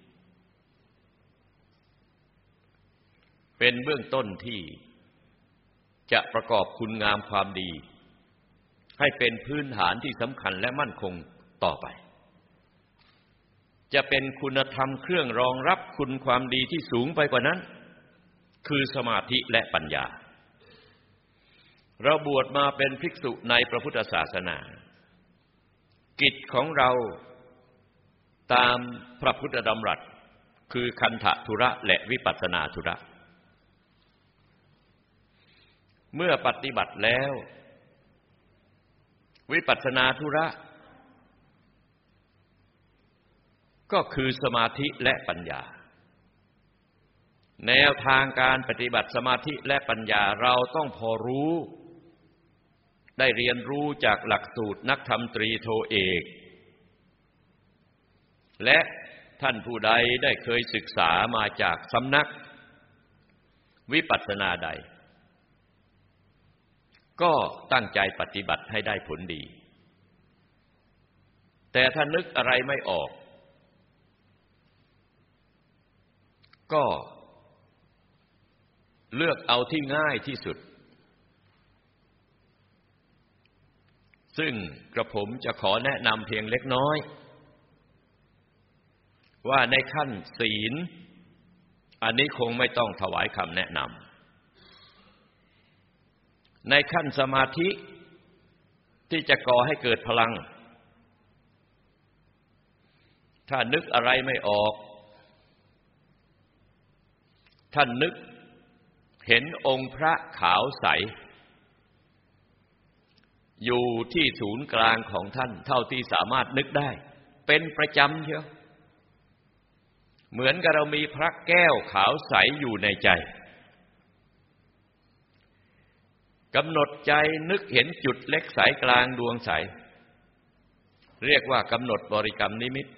เป็นเบื้องต้นที่จะประกอบคุณงามความดีให้เป็นพื้นฐานที่สำคัญและมั่นคงต่อไปจะเป็นคุณธรรมเครื่องรองรับคุณความดีที่สูงไปกว่านั้นคือสมาธิและปัญญาเราบวชมาเป็นภิกษุในพระพุทธศาสนากิจของเราตามพระพุทธดำรัสคือคันธธุระและวิปัสสนาธุระเมื่อปฏิบัติแล้ววิปัสสนาธุระก็คือสมาธิและปัญญาแนวทางการปฏิบัติสมาธิและปัญญาเราต้องพอรู้ได้เรียนรู้จากหลักสูตรนักธรรมตรีโทเอกและท่านผู้ใดได้เคยศึกษามาจากสำนักวิปัสสนาใดก็ตั้งใจปฏิบัติให้ได้ผลดีแต่ถ้านึกอะไรไม่ออกก็เลือกเอาที่ง่ายที่สุดซึ่งกระผมจะขอแนะนำเพียงเล็กน้อยว่าในขั้นศีลอันนี้คงไม่ต้องถวายคำแนะนำในขั้นสมาธิที่จะก่อให้เกิดพลังถ้านึกอะไรไม่ออกท่านนึกเห็นองค์พระขาวใสอยู่ที่ศูนย์กลางของท่านเท่าที่สามารถนึกได้เป็นประจำเชียวเหมือนกับเรามีพระแก้วขาวใสอยู่ในใจกำหนดใจนึกเห็นจุดเล็กสายกลางดวงใสเรียกว่ากำหนดบริกรรมนิมิต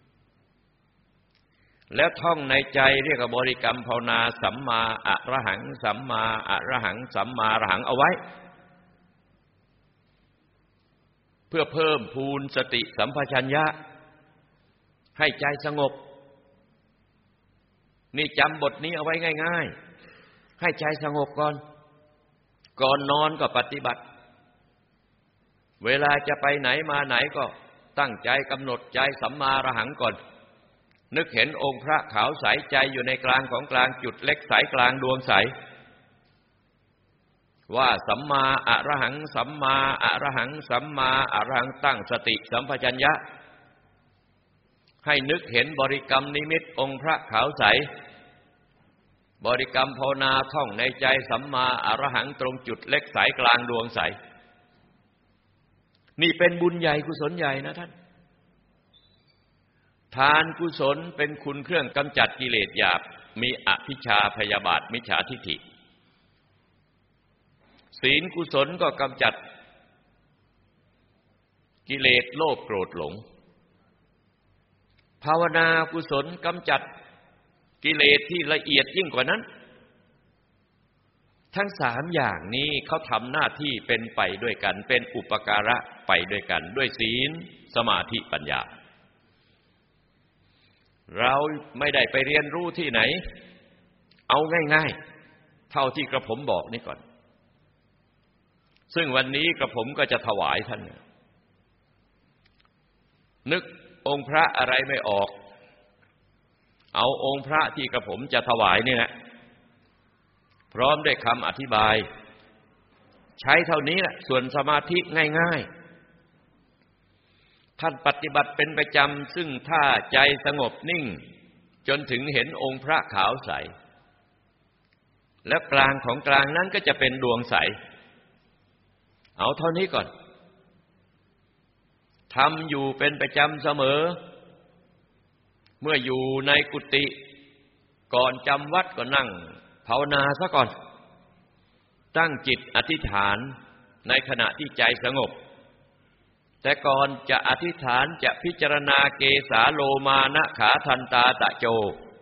แล้วท่องในใจเรียกว่าบริกรรมภาวนาสัมมาอะระหังสัมมาอะระหังสัมมาอะระหังเอาไว้เพื่อเพิ่มพูนสติสัมปชัญญะให้ใจสงบนี่จำบทนี้เอาไว้ง่ายๆให้ใจสงบก่อนก่อนนอนก็ปฏิบัติเวลาจะไปไหนมาไหนก็ตั้งใจกำหนดใจสัมมาอะระหังก่อนนึกเห็นองค์พระขาวใสใจอยู่ในกลางของกลางจุดเล็กใสกลางดวงใสว่าสัมมาอะระหังสัมมาอะระหังสัมมาอะระหังตั้งสติสัมปชัญญะให้นึกเห็นบริกรรมนิมิตองค์พระขาวใสบริกรรมภาวนาท่องในใจสัมมาอะระหังตรงจุดเล็กใสกลางดวงใสนี่เป็นบุญใหญ่กุศลใหญ่นะท่านทานกุศลเป็นคุณเครื่องกำจัดกิเลสหยาบมีอภิชฌาพยาบาทมิจฉาทิฏฐิศีลกุศลก็กำจัดกิเลสโลภโกรธหลงภาวนากุศลกำจัดกิเลสที่ละเอียดยิ่งกว่านั้นทั้งสามอย่างนี้เขาทำหน้าที่เป็นไปด้วยกันเป็นอุปการะไปด้วยกันด้วยศีลสมาธิปัญญาเราไม่ได้ไปเรียนรู้ที่ไหนเอาง่ายๆเท่าที่กระผมบอกนี่ก่อนซึ่งวันนี้กระผมก็จะถวายท่านนึกองค์พระอะไรไม่ออกเอาองค์พระที่กระผมจะถวายนี่แหละพร้อมด้วยคำอธิบายใช้เท่านี้แหละส่วนสมาธิง่ายๆท่านปฏิบัติเป็นประจำซึ่งถ้าใจสงบนิ่งจนถึงเห็นองค์พระขาวใสและกลางของกลางนั้นก็จะเป็นดวงใสเอาเท่านี้ก่อนทำอยู่เป็นประจำเสมอเมื่ออยู่ในกุฏิก่อนจำวัดก็นั่งภาวนาซะก่อนตั้งจิตอธิษฐานในขณะที่ใจสงบแต่ก่อนจะอธิษฐานจะพิจารณาเกสาโลมานะขาทันตาตะโจ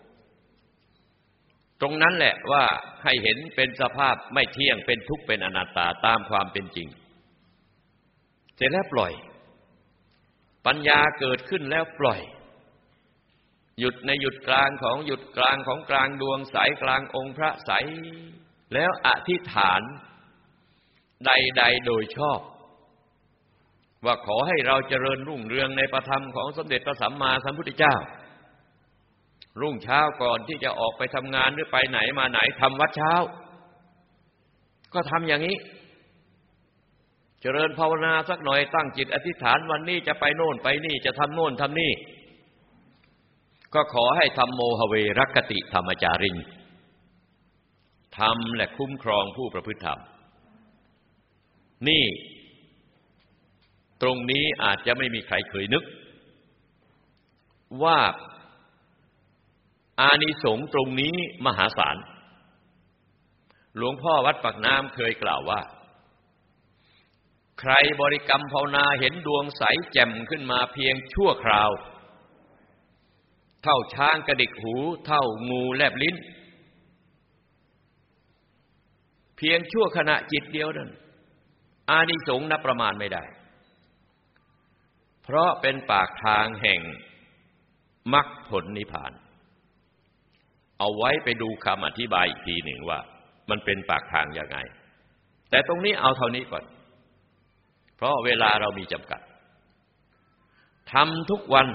ตรงนั้นแหละว่าให้เห็นเป็นสภาพไม่เที่ยงเป็นทุกข์เป็นอนัตตาตามความเป็นจริงเสร็จแล้วปล่อยปัญญาเกิดขึ้นแล้วปล่อยหยุดในหยุดกลางของหยุดกลางของกลางดวงใสกลางองค์พระใสแล้วอธิษฐานใดๆโดยชอบว่าขอให้เราเจริญรุ่งเรืองในประธรรมของสมเด็จพระสัมมาสัมพุทธเจ้ารุ่งเช้าก่อนที่จะออกไปทำงานหรือไปไหนมาไหนทำวัดเช้าก็ทำอย่างนี้เจริญภาวนาสักหน่อยตั้งจิตอธิษฐานวันนี้จะไปโน่นไปนี่จะทำโน่นทำนี่ก็ขอให้ธัมโมหเวรักขติธรรมจาริงทำและคุ้มครองผู้ประพฤติธรรมนี่ตรงนี้อาจจะไม่มีใครเคยนึกว่าอานิสงส์ตรงนี้มหาศาลหลวงพ่อวัดปากน้ำเคยกล่าวว่าใครบริกรรมภาวนาเห็นดวงใสแจ่มขึ้นมาเพียงชั่วคราวเท่าช้างกระดิกหูเท่างูแลบลิ้นเพียงชั่วขณะจิตเดียวนั้นอานิสงส์นับประมาณไม่ได้เพราะเป็นปากทางแห่งมรรคผลนิพพานเอาไว้ไปดูคำอธิบายอีกทีหนึ่งว่ามันเป็นปากทางยังไงแต่ตรงนี้เอาเท่านี้ก่อนเพราะเวลาเรามีจำกัดทำทุกวัน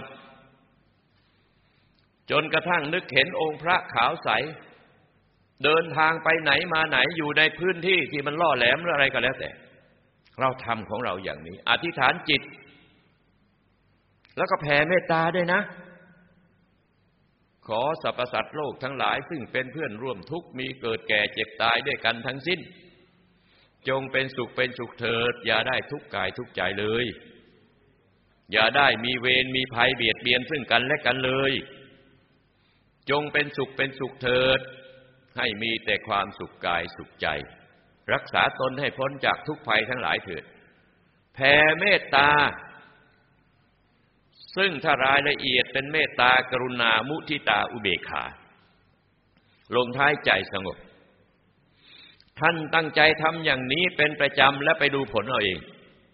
จนกระทั่งนึกเห็นองค์พระขาวใสเดินทางไปไหนมาไหนอยู่ในพื้นที่ที่มันล่อแหลมหรืออะไรก็แล้วแต่เราทำของเราอย่างนี้อธิษฐานจิตแล้วก็แผ่เมตตาด้วยนะขอสรรพสัตว์โลกทั้งหลายซึ่งเป็นเพื่อนร่วมทุกข์มีเกิดแก่เจ็บตายด้วยกันทั้งสิ้นจงเป็นสุขเป็นสุขเถิดอย่าได้ทุกข์กายทุกข์ใจเลยอย่าได้มีเวรมีภัยเบียดเบียนซึ่งกันและกันเลยจงเป็นสุขเป็นสุขเถิดให้มีแต่ความสุขกายสุขใจรักษาตนให้พ้นจากทุกภัยทั้งหลายเถิดแผ่เมตตาซึ่งถ้ารายละเอียดเป็นเมตตากรุณามุทิตาอุเบกขาลงท้ายใจสงบท่านตั้งใจทำอย่างนี้เป็นประจำและไปดูผลเอาเอง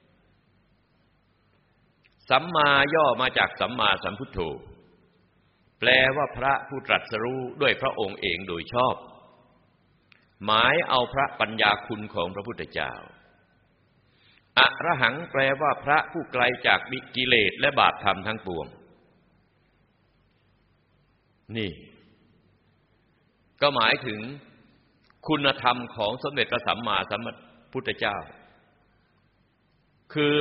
สัมมาย่อมาจากสัมมาสัมพุทโธแปลว่าพระผู้ตรัสรู้ด้วยพระองค์เองโดยชอบหมายเอาพระปัญญาคุณของพระพุทธเจ้าอรหังแปลว่าพระผู้ไกลจากกิเลสและบาปธรรมทั้งปวงนี่ก็หมายถึงคุณธรรมของสมเด็จพระสัมมาสัมพุทธเจ้าคือ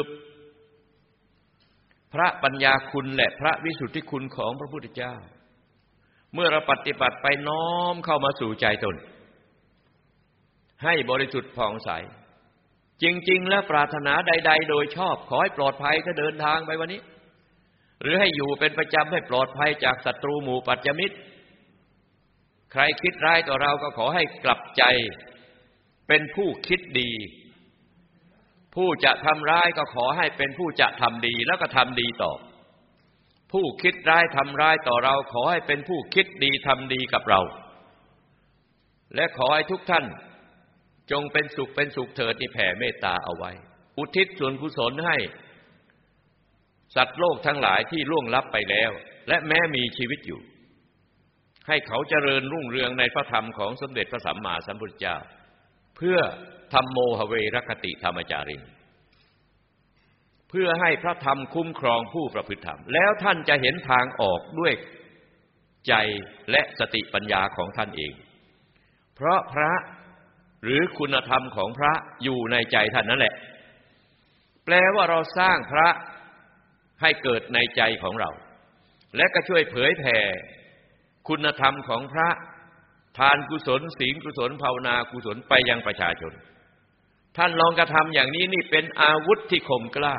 พระปัญญาคุณและพระวิสุทธิคุณของพระพุทธเจ้าเมื่อเราปฏิบัติไปน้อมเข้ามาสู่ใจตนให้บริสุทธิ์ผ่องใสจริงๆแล้วปรารถนาใดๆโดยชอบขอให้ปลอดภัยถ้าเดินทางไปวันนี้หรือให้อยู่เป็นประจำให้ปลอดภัยจากศัตรูหมู่ปัจจมิตรใครคิดร้ายต่อเราก็ขอให้กลับใจเป็นผู้คิดดีผู้จะทำร้ายก็ขอให้เป็นผู้จะทำดีแล้วก็ทำดีต่อผู้คิดร้ายทำร้ายต่อเราขอให้เป็นผู้คิดดีทำดีกับเราและขอให้ทุกท่านจงเป็นสุขเป็นสุขเถิดที่แผ่เมตตาเอาไว้อุทิศส่วนกุศลให้สัตว์โลกทั้งหลายที่ล่วงลับไปแล้วและแม้มีชีวิตอยู่ให้เขาเจริญรุ่งเรืองในพระธรรมของสมเด็จพระสัมมาสัมพุทธเจ้าเพื่อธัมโมหเวรักขติธรรมจาริงเพื่อให้พระธรรมคุ้มครองผู้ประพฤติธรรมแล้วท่านจะเห็นทางออกด้วยใจและสติปัญญาของท่านเองเพราะพระหรือคุณธรรมของพระอยู่ในใจท่านนั่นแหละแปลว่าเราสร้างพระให้เกิดในใจของเราและก็ช่วยเผยแผ่คุณธรรมของพระทานกุศลศีลกุศลภาวนากุศลไปยังประชาชนท่านลองกระทำอย่างนี้นี่เป็นอาวุธที่คมกล้า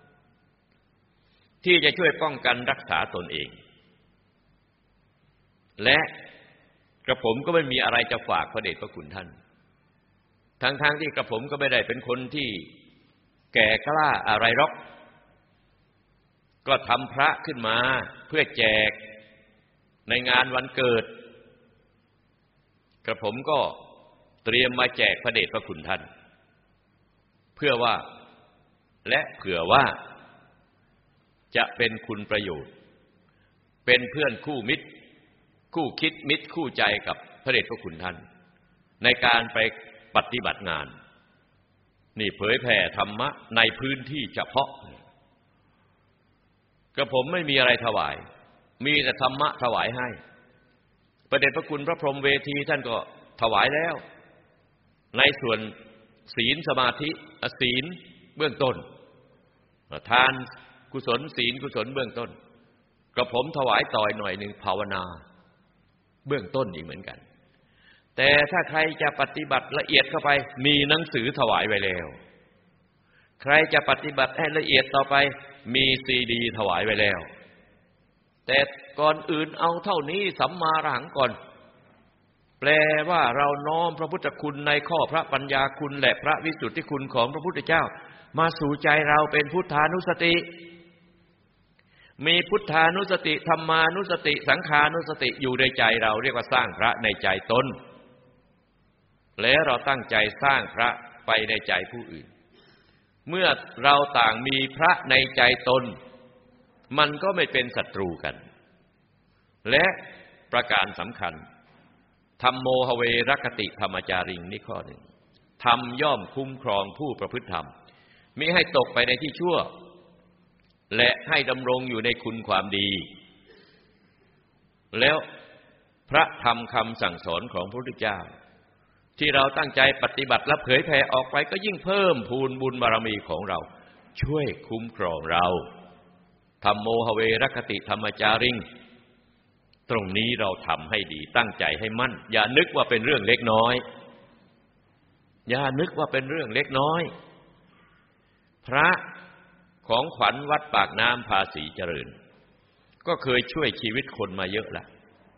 ที่จะช่วยป้องกันรักษาตนเองและกระผมก็ไม่มีอะไรจะฝากพระเดชพระคุณท่านทั้งๆ ท, ที่กระผมก็ไม่ได้เป็นคนที่แก่กล้าอะไรหรอกก็ทำพระขึ้นมาเพื่อแจกในงานวันเกิดกระผมก็เตรียมมาแจกพระเดชพระคุณท่านเพื่อว่าและเผื่อว่าจะเป็นคุณประโยชน์ เเป็นเพื่อนคู่มิตรคู่คิดมิตรคู่ใจกับพระเดชพระคุณท่านในการไปปฏิบัติงานนี่เผยแผ่ธรรมะในพื้นที่เฉพาะกระผมไม่มีอะไรถวายมีแต่ธรรมะถวายให้พระเดชพระคุณพระพรหมเวทีท่านก็ถวายแล้วในส่วนศีลสมาธิศีลเบื้องต้นทานกุศลศีลกุศลเบื้องต้นกระผมถวายต่อยหน่อยหนึ่งภาวนาเบื้องต้นอีกเหมือนกันแต่ถ้าใครจะปฏิบัติละเอียดเข้าไปมีหนังสือถวายไว้แล้วใครจะปฏิบัติให้ละเอียดต่อไปมีซีดีถวายไว้แล้วแต่ก่อนอื่นเอาเท่านี้สัมมาอรหังก่อนแปลว่าเราน้อมพระพุทธคุณในข้อพระปัญญาคุณและพระวิสุทธิคุณของพระพุทธเจ้ามาสู่ใจเราเป็นพุทธานุสติมีพุทธานุสติธรรมานุสติสังขานุสติอยู่ในใจเราเรียกว่าสร้างพระในใจตนแล้วเราตั้งใจสร้างพระไปในใจผู้อื่นเมื่อเราต่างมีพระในใจตนมันก็ไม่เป็นศัตรูกันและประการสำคัญธัมโมหเวรคติธรรมจาริงนี่ข้อหนึ่งธรรมย่อมคุ้มครองผู้ประพฤติธรรมมิให้ตกไปในที่ชั่วและให้ดำรงอยู่ในคุณความดีแล้วพระธรรมคำสั่งสอนของพระพุทธเจ้าที่เราตั้งใจปฏิบัติและเผยแผ่ออกไปก็ยิ่งเพิ่มพูนบุญบารมีของเราช่วยคุ้มครองเราธัมโมหเวรคติธรรมจาริงตรงนี้เราทำให้ดีตั้งใจให้มั่นอย่านึกว่าเป็นเรื่องเล็กน้อยอย่านึกว่าเป็นเรื่องเล็กน้อยพระของขวัญวัดปากน้ำภาษีเจริญก็เคยช่วยชีวิตคนมาเยอะแล้ว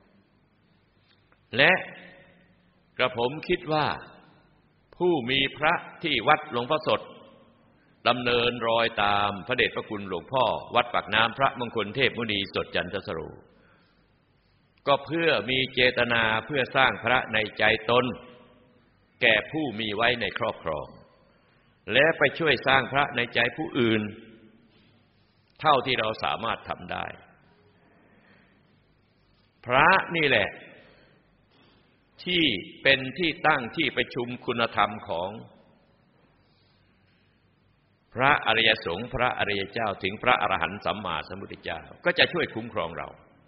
และกระผมคิดว่าผู้มีพระที่วัดหลวงพ่อสดดำเนินรอยตามพระเดชพระคุณหลวงพ่อวัดปากน้ำพระมงคลเทพมุนีสดจันทสโรก็เพื่อมีเจตนาเพื่อสร้างพระในใจตนแก่ผู้มีไว้ในครอบครองและไปช่วยสร้างพระในใจผู้อื่นเท่าที่เราสามารถทำได้พระนี่แหละที่เป็นที่ตั้งที่ประชุมคุณธรรมของพระอริยสงฆ์พระอริยเจ้าถึงพระอรหันต์สัมมาสัมพุทธเจ้าก็จะช่วยคุ้มครองเรา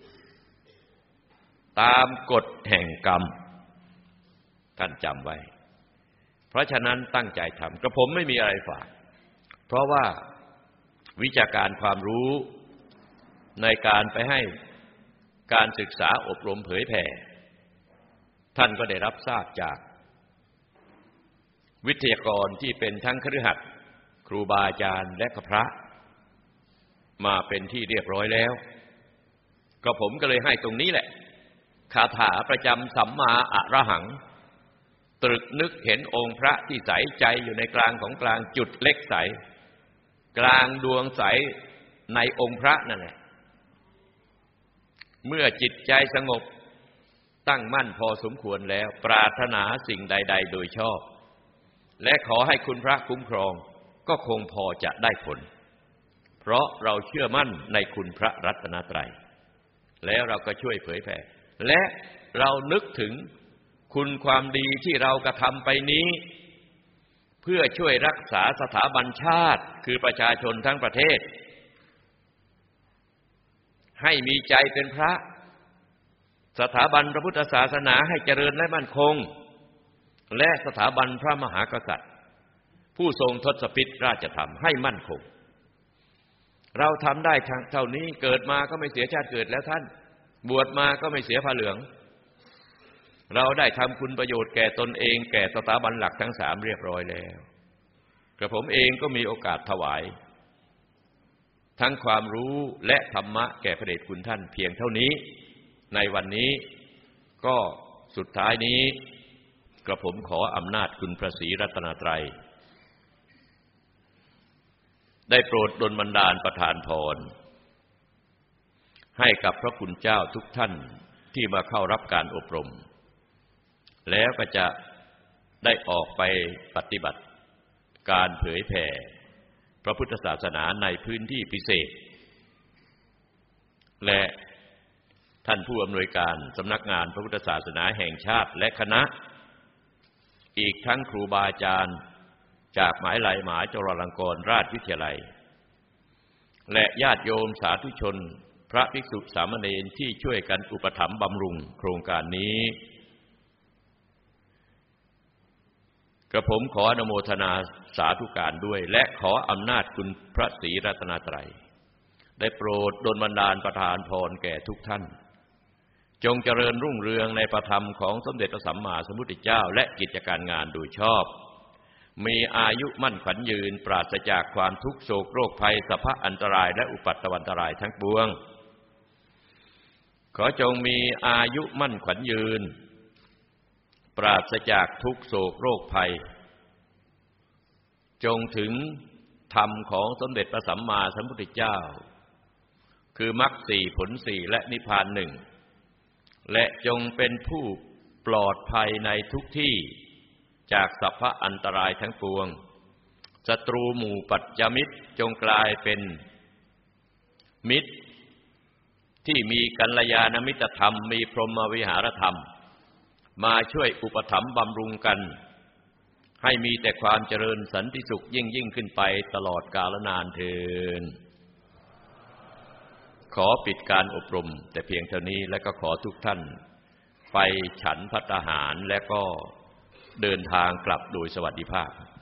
ตามกฎแห่งกรรมท่านจำไว้เพราะฉะนั้นตั้งใจทำกระผมไม่มีอะไรฝากเพราะว่าวิชาการความรู้ในการไปให้การศึกษาอบรมเผยแผ่ท่านก็ได้รับทราบจากวิทยากรที่เป็นทั้งคฤหัสถ์ครูบาอาจารย์และพระมาเป็นที่เรียบร้อยแล้วก็ผมก็เลยให้ตรงนี้แหละคาถาประจำสัมมาอรหังตรึกนึกเห็นองค์พระที่ใสใจอยู่ในกลางของกลางจุดเล็กใสกลางดวงใสในองค์พระนั่นแหละเมื่อจิตใจสงบตั้งมั่นพอสมควรแล้วปรารถนาสิ่งใดๆโดยชอบและขอให้คุณพระคุ้มครองก็คงพอจะได้ผลเพราะเราเชื่อมั่นในคุณพระรัตนตรัยแล้วเราก็ช่วยเผยแผ่และเรานึกถึงคุณความดีที่เรากระทำไปนี้เพื่อช่วยรักษาสถาบันชาติคือประชาชนทั้งประเทศให้มีใจเป็นพระสถาบันพระพุทธศาสนาให้เจริญและมั่นคงและสถาบันพระมหากษัตริย์ผู้ทรงทศพิธราชธรรมให้มั่นคงเราทำได้เท่านี้เกิดมาก็ไม่เสียชาติเกิดแล้วท่านบวชมาก็ไม่เสียผ้าเหลืองเราได้ทำคุณประโยชน์แก่ตนเองแก่สถาบันหลักทั้งสามเรียบร้อยแล้วกระผมเองก็มีโอกาสถวายทั้งความรู้และธรรมะแก่พระเดชคุณท่านเพียงเท่านี้ในวันนี้ก็สุดท้ายนี้กระผมขออำนาจคุณพระศรีรัตนตรัยได้โปรดดลบันดาลประทานพรให้กับพระคุณเจ้าทุกท่านที่มาเข้ารับการอบรมแล้วก็จะได้ออกไปปฏิบัติการเผยแผ่พระพุทธศาสนาในพื้นที่พิเศษและท่านผู้อำนวยการสำนักงานพระพุทธศาสนาแห่งชาติและคณะอีกทั้งครูบาอาจารย์จากมหาวิทยาลัยมหาจุฬาลงกรณราชวิทยาลัยและญาติโยมสาธุชนพระภิกษุสามเณรที่ช่วยกันอุปถัมภ์บำรุงโครงการนี้กระผมขออนุโมทนาสาธุการด้วยและขออำนาจคุณพระศรีรัตนตรัยได้โปรดดลบันดาลประทานพรแก่ทุกท่านจงเจริญรุ่งเรืองในพระธรรมของสมเด็จพระสัมมาสัมพุทธเจ้าและกิจการงานโดยชอบมีอายุมั่นขวัญยืนปราศจากความทุกโศกโรคภัยสัพพะอันตรายและอุปัตตวันตรายทั้งปวงขอจงมีอายุมั่นขวัญยืนปราศจากทุกโศกโรคภัยจงถึงธรรมของสมเด็จพระสัมมาสัมพุทธเจ้าคือมรรคสี่ผลสี่และนิพพานหนึ่งและจงเป็นผู้ปลอดภัยในทุกที่จากสัพพะอันตรายทั้งปวงศัตรูหมู่ปัจจมิตรจงกลายเป็นมิตรที่มีกัลยาณมิตรธรรมมีพรหมวิหารธรรมมาช่วยอุปถัมภ์บำรุงกันให้มีแต่ความเจริญสันติสุขยิ่งยิ่งขึ้นไปตลอดกาลนานเทอญขอปิดการอบรมแต่เพียงเท่านี้และก็ขอทุกท่านไปฉันภัตตาหารและก็เดินทางกลับโดยสวัสดิภาพ